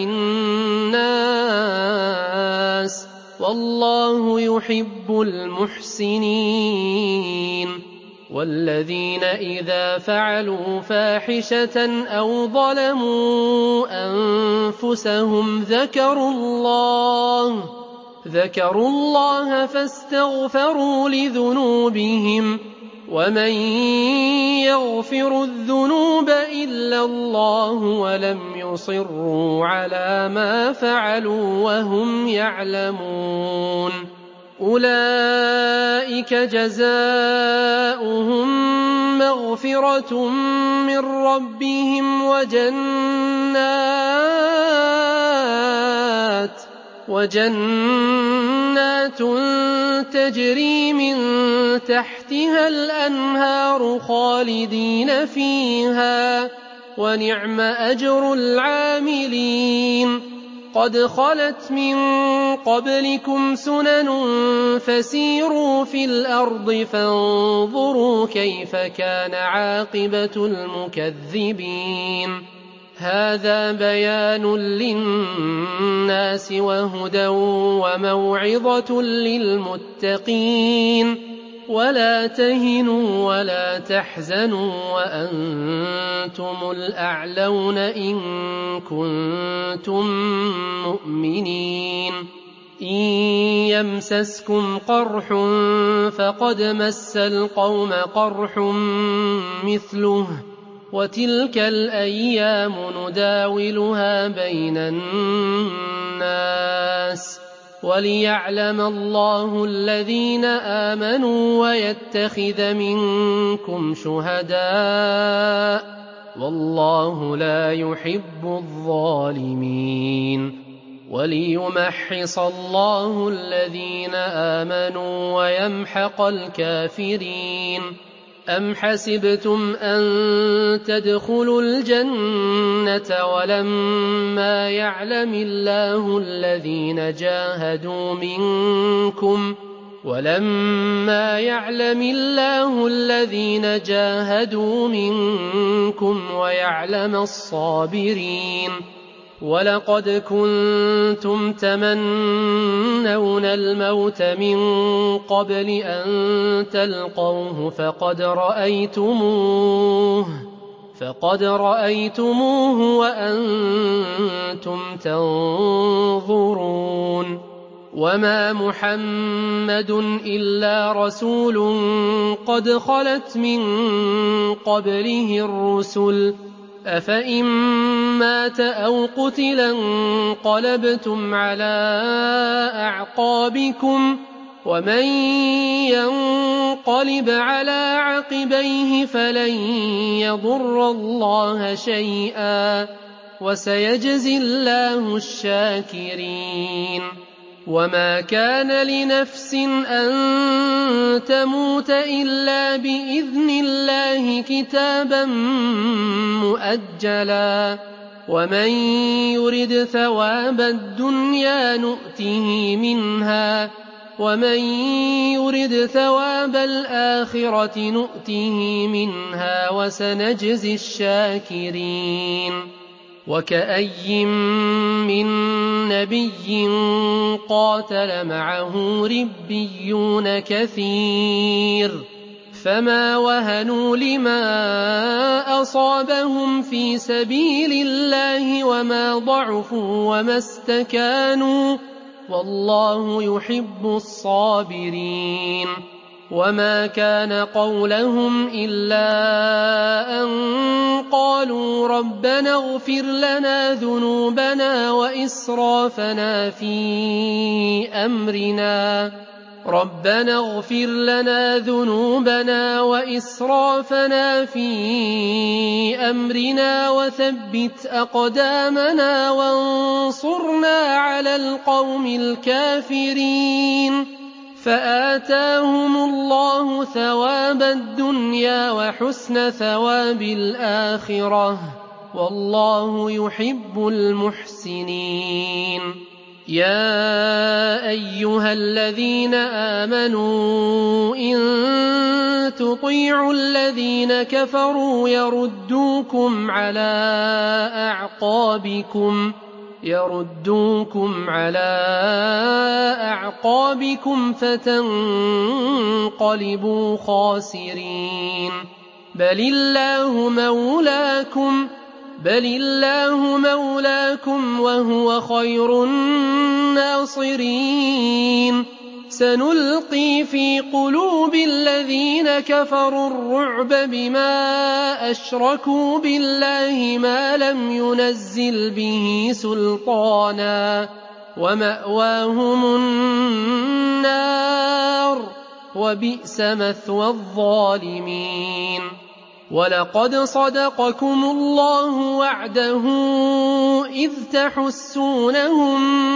الناس والله يحب المحسنين والذين إذا فعلوا فاحشة أو ظلموا أنفسهم ذكروا الله فاستغفروا لذنوبهم ومن يغفر الذنوب إلا الله ولم يصروا على ما فعلوا وهم يعلمون أولئك جزاؤهم مغفرة من ربهم وجنات تجري من تحتها الأنهار خالدين فيها ونعم أجر العاملين قد خلت من قبلكم سنن فسيروا في الأرض فانظروا كيف كان عاقبة المكذبين هذا بيان للناس وهدى وموعظة للمتقين ولا تهنوا ولا تحزنوا وأنتم الأعلون إن كنتم مؤمنين إن يمسسكم قرح فقد مس القوم قرح مثله وتلك الأيام نداولها بين الناس وليعلم الله الذين آمنوا ويتخذ منكم شهداء والله لا يحب الظالمين وليمحص الله الذين آمنوا ويمحق الكافرين أم حسبتم أن تدخلوا الجنة ولما يعلم الله الذين جاهدوا منكم ويعلم الصابرين ولقد كنتم تمنون الموت من قبل أن تلقوه فقد رأيتموه وأنتم تنظرون وما محمد إلا رسول قد خلت من قبله الرسل أفإن مات أو قتلا انقلبتم على أعقابكم ومن ينقلب على عقبيه فلن يضر الله شيئا وسيجزي الله الشاكرين وما كان لنفس أن تموت إلا بإذن الله كتابا مؤجلا ومن يرد ثواب الدنيا نؤته منها ومن يرد ثواب الآخرة نؤته منها وسنجزي الشاكرين وكأي من نبي قاتل معه ربيون كثير فما وهنوا لما أصابهم في سبيل الله وما ضعفوا وما استكانوا والله يحب الصابرين وما كان قولهم إلا أن قالوا ربنا اغفر لنا ذنوبنا وإسرافنا في أمرنا وثبت أقدامنا وانصرنا على القوم الكافرين فآتاهم الله ثواب الدنيا وحسن ثواب الآخرة والله يحب المحسنين يا أيها الذين آمنوا إن تطيعوا الذين كفروا يردوكم على أعقابكم فتنقلبوا خاسرين بل الله مولاكم وهو خير الناصرين سنلقي في قلوب الذين كفروا الرعب بما أشركوا بالله ما لم ينزل به سلطانا ومأواهم النار وبئس مثوى الظالمين ولقد صدقكم الله وعده إذ تحسونهم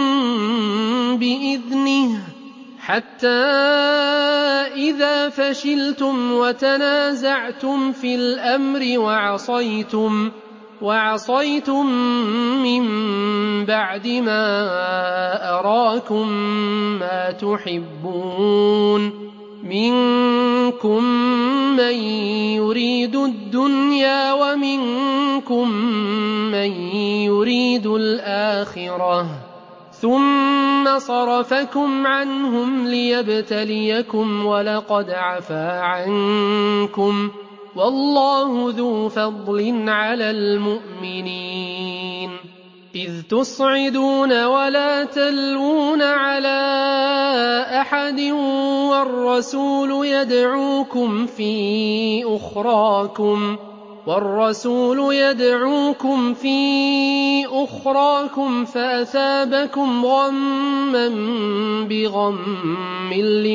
بإذنه حتى إذا فشلتم وتنازعتم في الأمر وعصيتم من بعد ما أراكم ما تحبون منكم من يريد الدنيا ومنكم من يريد الآخرة ثم صرفكم عنهم ليبتليكم ولقد عفا عنكم والله ذو فضل على المؤمنين إذ تصعدون ولا تلوون على أحد والرسول يدعوكم في أخراكم والرسول يدعوكم في أخراكم فأثابكم غما بغم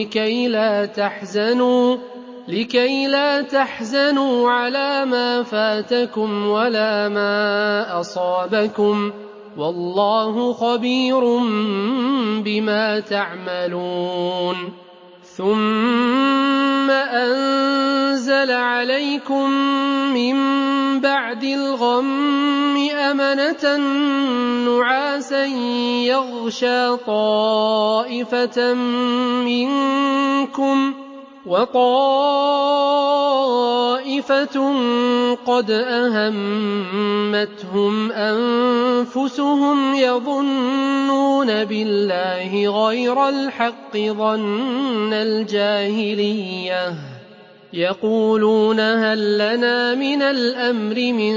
لكي لا تحزنوا على ما فاتكم ولا ما أصابكم والله خبير بما تعملون ثم أنزل عليكم من بعد الغم أمنة نعاسا يغشى طائفة منكم وطائفة قد أهمتهم أنفسهم يظنون بالله غير الحق ظن الجاهلية يقولون هل لنا من الأمر من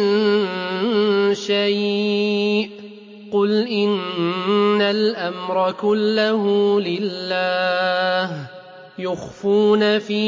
شيء قل إن الأمر كله لله يخفون في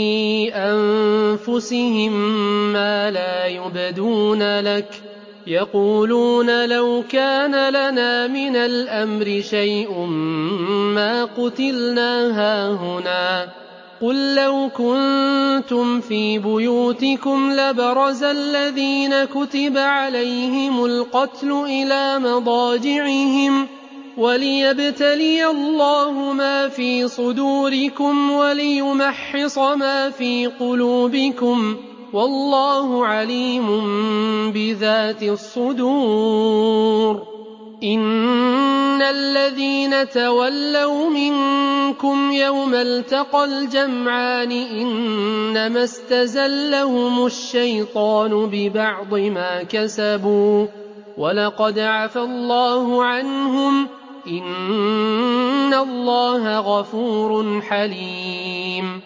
أنفسهم ما لا يبدون لك يقولون لو كان لنا من الأمر شيء ما قتلنا هاهنا قل لو كنتم في بيوتكم لبرز الذين كتب عليهم القتل إلى مضاجعهم وليبتلي الله ما في صدوركم وليمحص ما في قلوبكم والله عليم بذات الصدور إن الذين تولوا منكم يوم التقى الجمعان إنما استزلهم الشيطان ببعض ما كسبوا ولقد عفى الله عنهم إن الله غفور حليم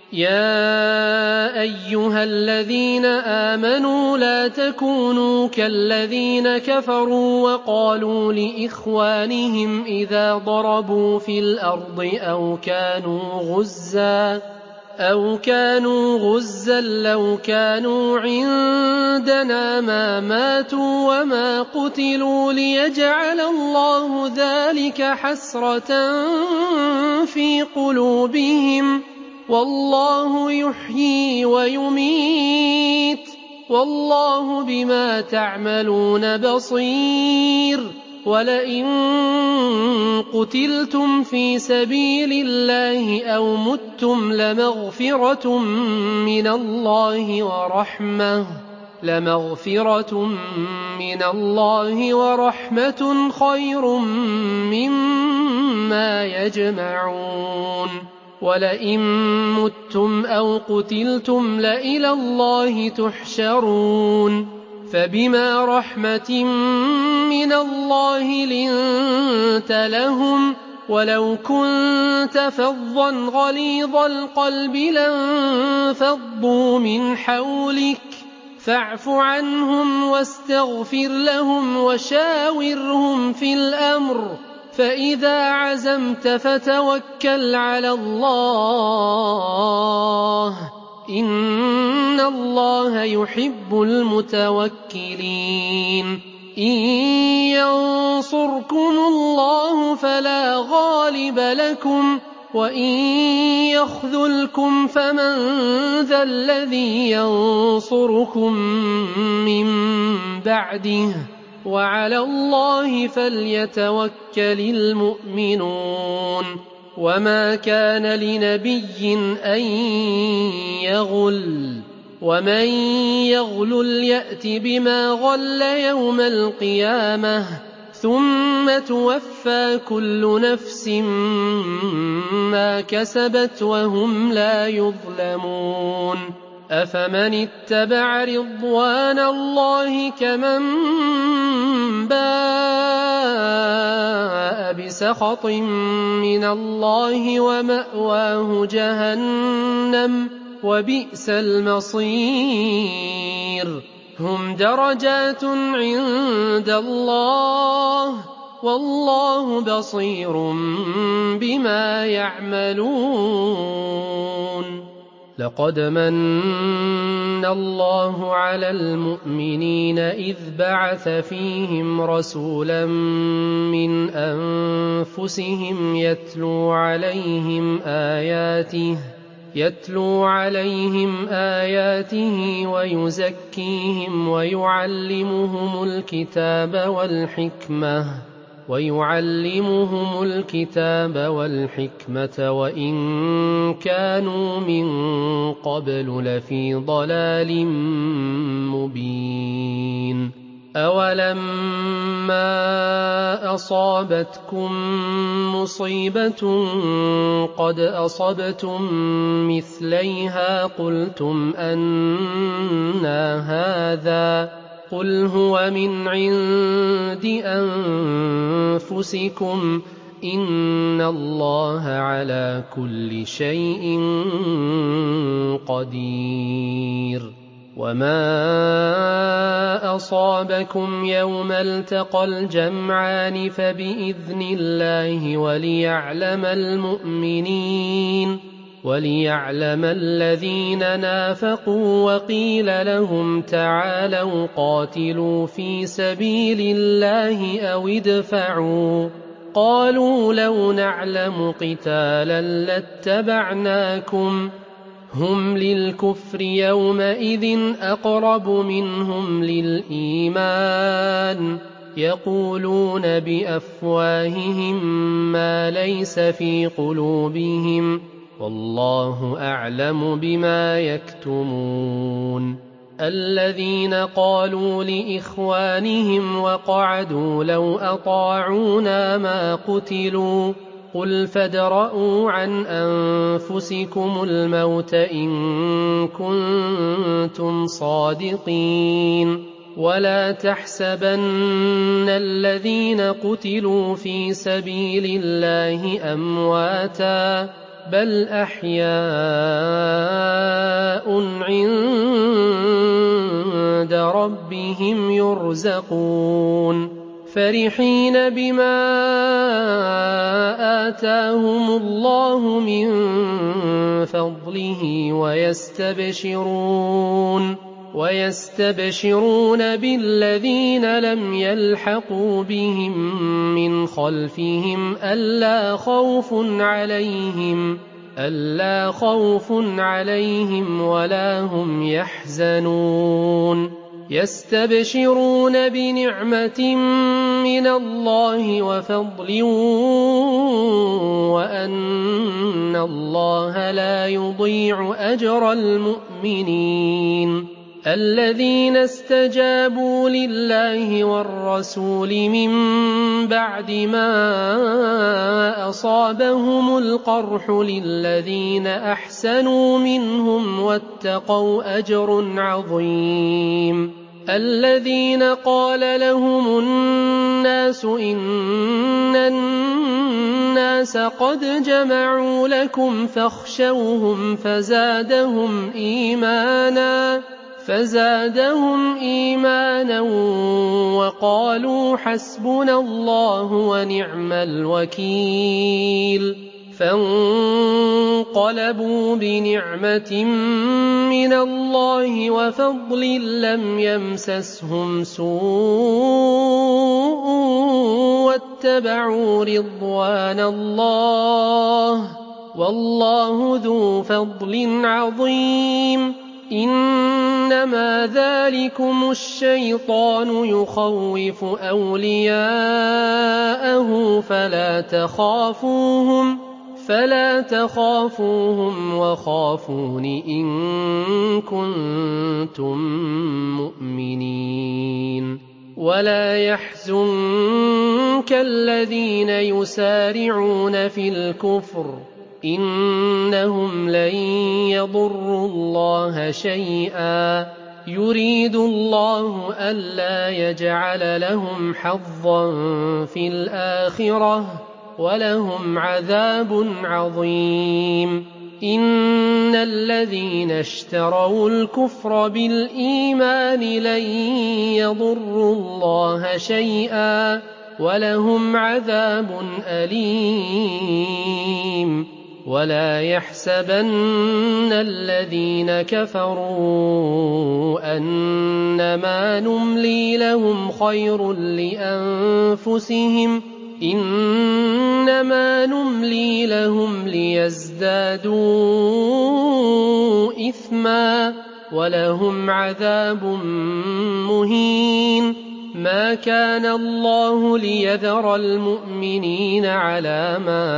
يا أيها الذين آمنوا لا تكونوا كالذين كفروا وقالوا لإخوانهم إذا ضربوا في الأرض أو كانوا غزا لو كانوا عندنا ما ماتوا وما قتلوا ليجعل الله ذلك حسرة في قلوبهم والله يحيي ويميت والله بما تعملون بصير ولئن قتلتم في سبيل الله أو متم لمغفرة من الله ورحمة خير مما يجمعون ولئن متم أو قتلتم لإلى الله تحشرون فبما رحمة من الله لنت لهم ولو كنت فظا غليظ القلب لانفضوا من حولك فاعف عنهم واستغفر لهم وشاورهم في الأمر فإذا عزمت فتوكل على الله إن الله يحب المتوكلين إن ينصركم الله فلا غالب لكم وإن يخذلكم فمن ذا الذي ينصركم من بعده وعلى الله فليتوكل المؤمنون وما كان لنبي أن يغل ومن يغلل يأت بما غل يوم القيامة ثم توفى كل نفس ما كسبت وهم لا يظلمون أفمن اتبع رضوان الله كمن باء بسخط من الله ومأواه جهنم وبئس المصير هم درجات عند الله والله بصير بما يعملون لقد من الله على المؤمنين إذ بعث فيهم رسولا من أنفسهم يتلو عليهم آياته ويزكيهم ويعلمهم الكتاب والحكمة وإن كانوا من قبل لفي ضلال مبين. أولما أصابتكم مصيبة قد أصبتم مثليها قلتم أنى هذا قل هو من عند أنفسكم إن الله على كل شيء قدير. وما أصابكم يوم التقى الجمعان فبإذن الله وليعلم الذين نافقوا وقيل لهم تعالوا قاتلوا في سبيل الله أو ادفعوا قالوا لو نعلم قتالا لاتبعناكم هم للكفر يومئذ أقرب منهم للإيمان يقولون بأفواههم ما ليس في قلوبهم والله أعلم بما يكتمون. الذين قالوا لإخوانهم وقعدوا لو أطاعونا ما قتلوا قل فادرءوا عن أنفسكم الموت إن كنتم صادقين ولا تحسبن الذين قتلوا في سبيل الله أمواتا بل أحياء عند ربهم يرزقون فرحين بما آتاهم الله من فضله ويستبشرون بالذين لم يلحقوا بهم من خلفهم ألا خوف عليهم ولا هم يحزنون يستبشرون بنعمة من الله وفضل وأن الله لا يضيع أجر المؤمنين. الذين استجابوا لله والرسول من بعد ما أصابهم القرح للذين أحسنوا منهم واتقوا أجر عظيم. الذين قال لهم الناس إن الناس قد جمعوا لكم فاخشوهم فزادهم إيمانا وقالوا حسبنا الله ونعم الوكيل. فانقلبوا بنعمة من الله وفضل لم يمسسهم سوء واتبعوا رضوان الله والله ذو فضل عظيم. إنما ذلكم الشيطان يخوف أولياءه فلا تخافوهم وخافون إن كنتم مؤمنين. ولا يحزنك الذين يسارعون في الكفر إنهم لن يضروا الله شيئا يريد الله ألا يجعل لهم حظا في الآخرة ولهم عذاب عظيم. إن الذين اشتروا الكفر بالإيمان لن يضروا الله شيئا ولهم عذاب أليم. ولا يحسبن الذين كفروا أنما نملي لهم خير لأنفسهم إنما نملي لهم ليزدادوا إثما ولهم عذاب مهين. ما كان الله ليذر المؤمنين على ما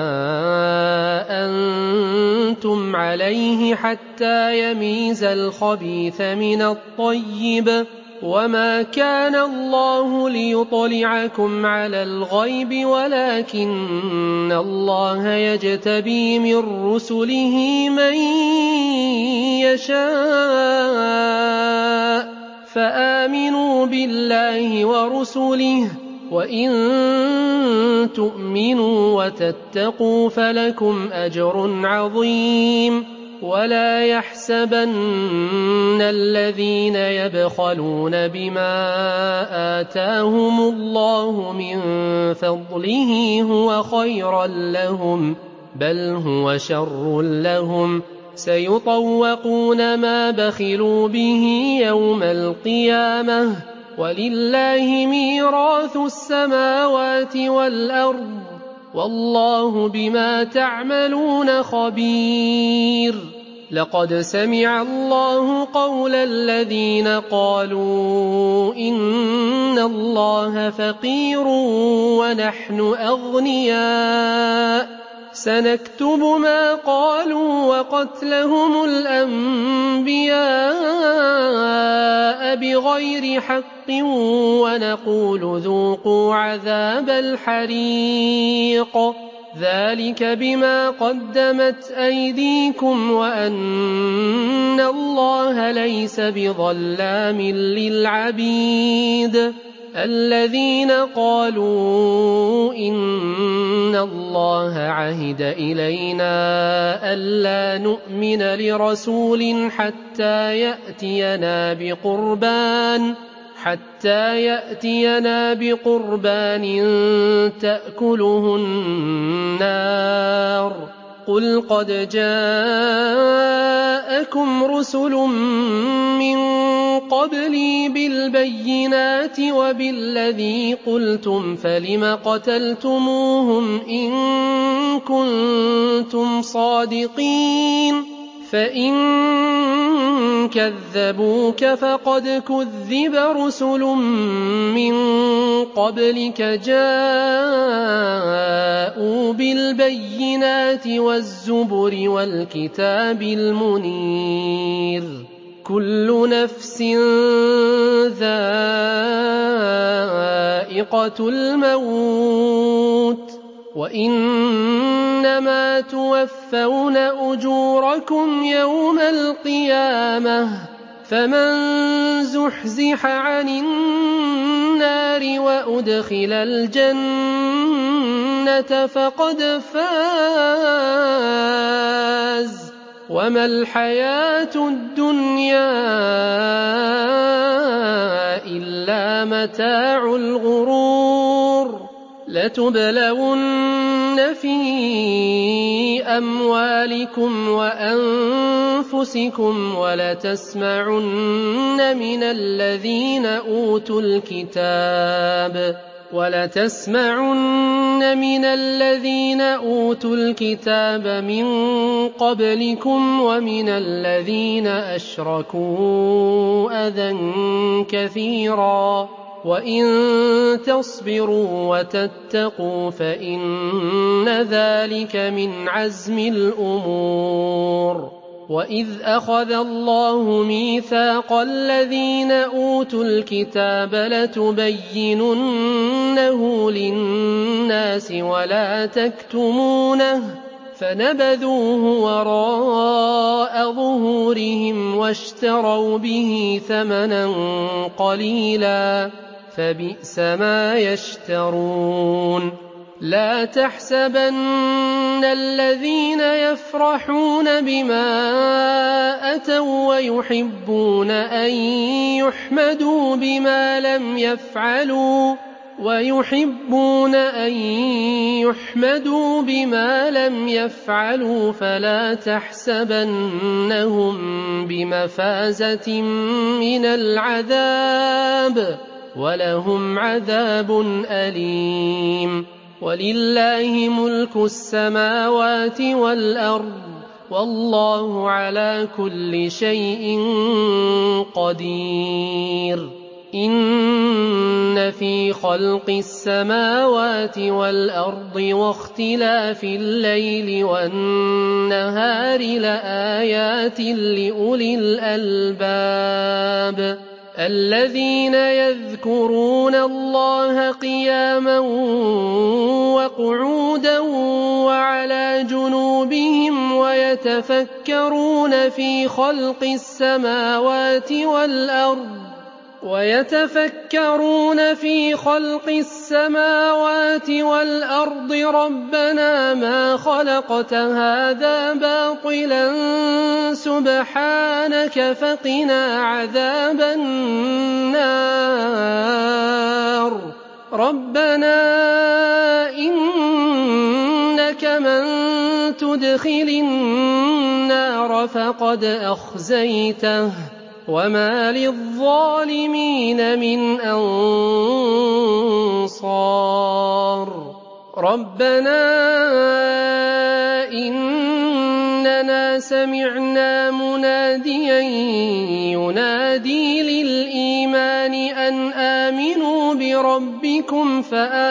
أنتم عليه حتى يميز الخبيث من الطيب وما كان الله ليطلعكم على الغيب ولكن الله يجتبي من رسله من يشاء فآمنوا بالله ورسله وإن تؤمنوا وتتقوا فلكم أجر عظيم. ولا يحسبن الذين يبخلون بما آتاهم الله من فضله هو خيرا لهم بل هو شر لهم سيطوقون ما بخلوا به يوم القيامة ولله ميراث السماوات والأرض والله بما تعملون خبير. لقد سمع الله قول الذين قالوا إن الله فقير ونحن أغنياء سنكتب ما قالوا وقتلهم الأنبياء بغير حق ونقول ذوقوا عذاب الحريق ذلك بما قدمت أيديكم وأن الله ليس بظلام للعبيد. الذين قالوا إن الله عهد إلينا ألا نؤمن لرسول حتى يأتينا بقربان تأكله النار قل قد جاءكم رسل من قبلي بالبينات وبالذي قلتم فلم قتلتموهم إن كنتم صادقين فإن كذبوك فقد كذب رسل من قبلك جاءوا بالبينات والزبر والكتاب المنير. كل نفس ذائقة الموت وإنما توفون أجوركم يوم القيامة فمن زحزح عن النار وأدخل الجنة فقد فاز وما الحياة الدنيا إلا متاع الغرور. لتبلون في أموالكم وأنفسكم ولتسمعن من الذين أوتوا الكتاب من قبلكم ومن الذين أشركوا أذى كثيرا وإن تصبروا وتتقوا فإن ذلك من عزم الأمور. وإذ أخذ الله ميثاق الذين أوتوا الكتاب لتبيننه للناس ولا تكتمونه فنبذوه وراء ظهورهم واشتروا به ثمنا قليلا فبئس ما يشترون. لا تحسبن الذين يفرحون بما أتوا ويحبون أن يحمدوا بما لم يفعلوا ويحبون أن يحمدوا بما لم يفعلوا فلا تحسبنهم بمفازة من العذاب ولهم عذاب أليم ولله ملك السماوات والأرض والله على كل شيء قدير إن في خلق السماوات والأرض واختلاف الليل والنهار لآيات لأولي الألباب الذين يذكرون الله قياما وقعودا وعلى جنوبهم ويتفكرون في خلق السماوات والأرض ربنا ما خلقت هذا باطلا سبحانك فقنا عذاب النار ربنا إنك من تدخل النار فقد أخزيته وما للظالمين من أنصار ربنا إننا سمعنا مناديا ينادي للإيمان أن آمنوا بربكم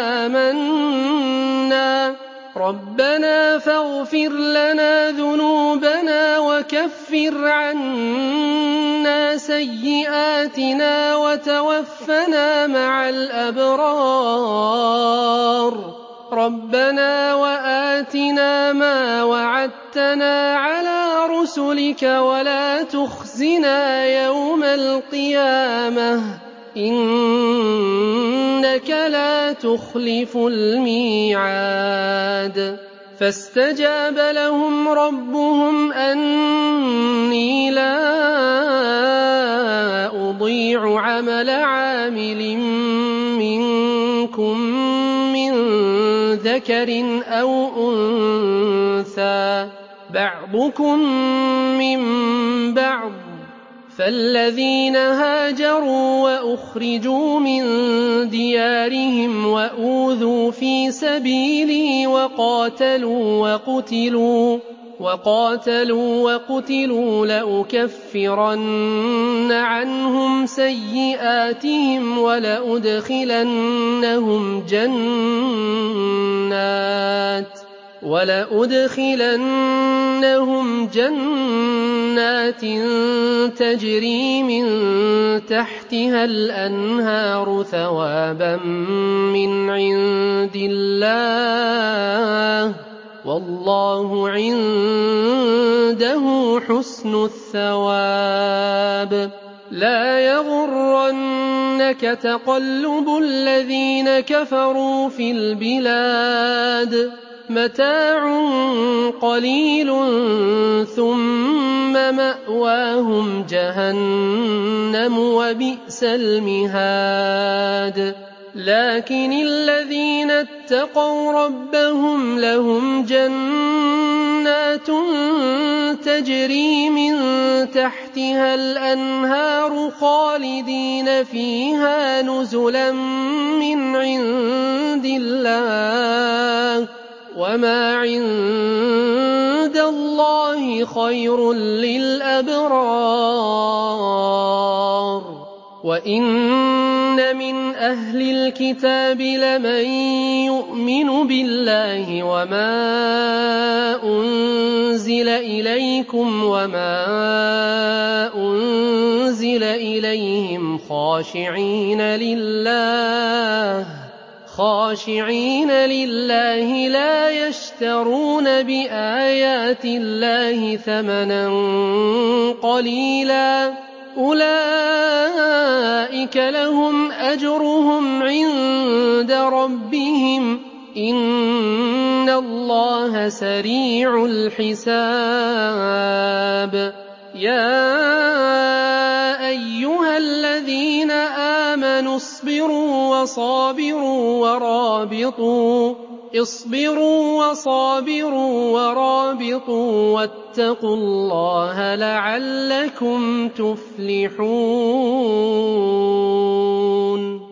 فآمنا ربنا فاغفر لنا ذنوبنا وكفر عنا سيئاتنا وتوفنا مع الأبرار ربنا وآتنا ما وعدتنا على رسلك ولا تخزنا يوم القيامة إنك لا تخلف الميعاد فاستجاب لهم ربهم أني لا أضيع عمل عامل منكم من ذكر أو أنثى بعضكم من بعض فالذين هاجروا وأخرجوا من ديارهم وأوذوا في سبيلي وقاتلوا وقتلوا لأكفرن عنهم سيئاتهم ولأدخلنهم جنات تجري من تحتها الأنهار ثوابا من عند الله والله عنده حسن الثواب لا يغرنك تقلب الذين كفروا في البلاد متاع قليل ثم مأواهم جهنم وبئس المهاد لكن الذين اتقوا ربهم لهم جنات تجري من تحتها الأنهار خالدين فيها نزلا من عند الله وما عند الله خير للأبرار وإن من أهل الكتاب لمن يؤمن بالله وما أنزل إليكم وما أنزل إليهم خاشعين لله لا يشترون بآيات الله ثمنا قليلا أولئك لهم أجرهم عند ربهم إن الله سريع الحساب يا أيها الذين آمنوا آمَنُوا اصْبِرُوا وَصَابِرُوا وَرَابِطُوا وَاتَّقُوا اللَّهَ لَعَلَّكُمْ تُفْلِحُونَ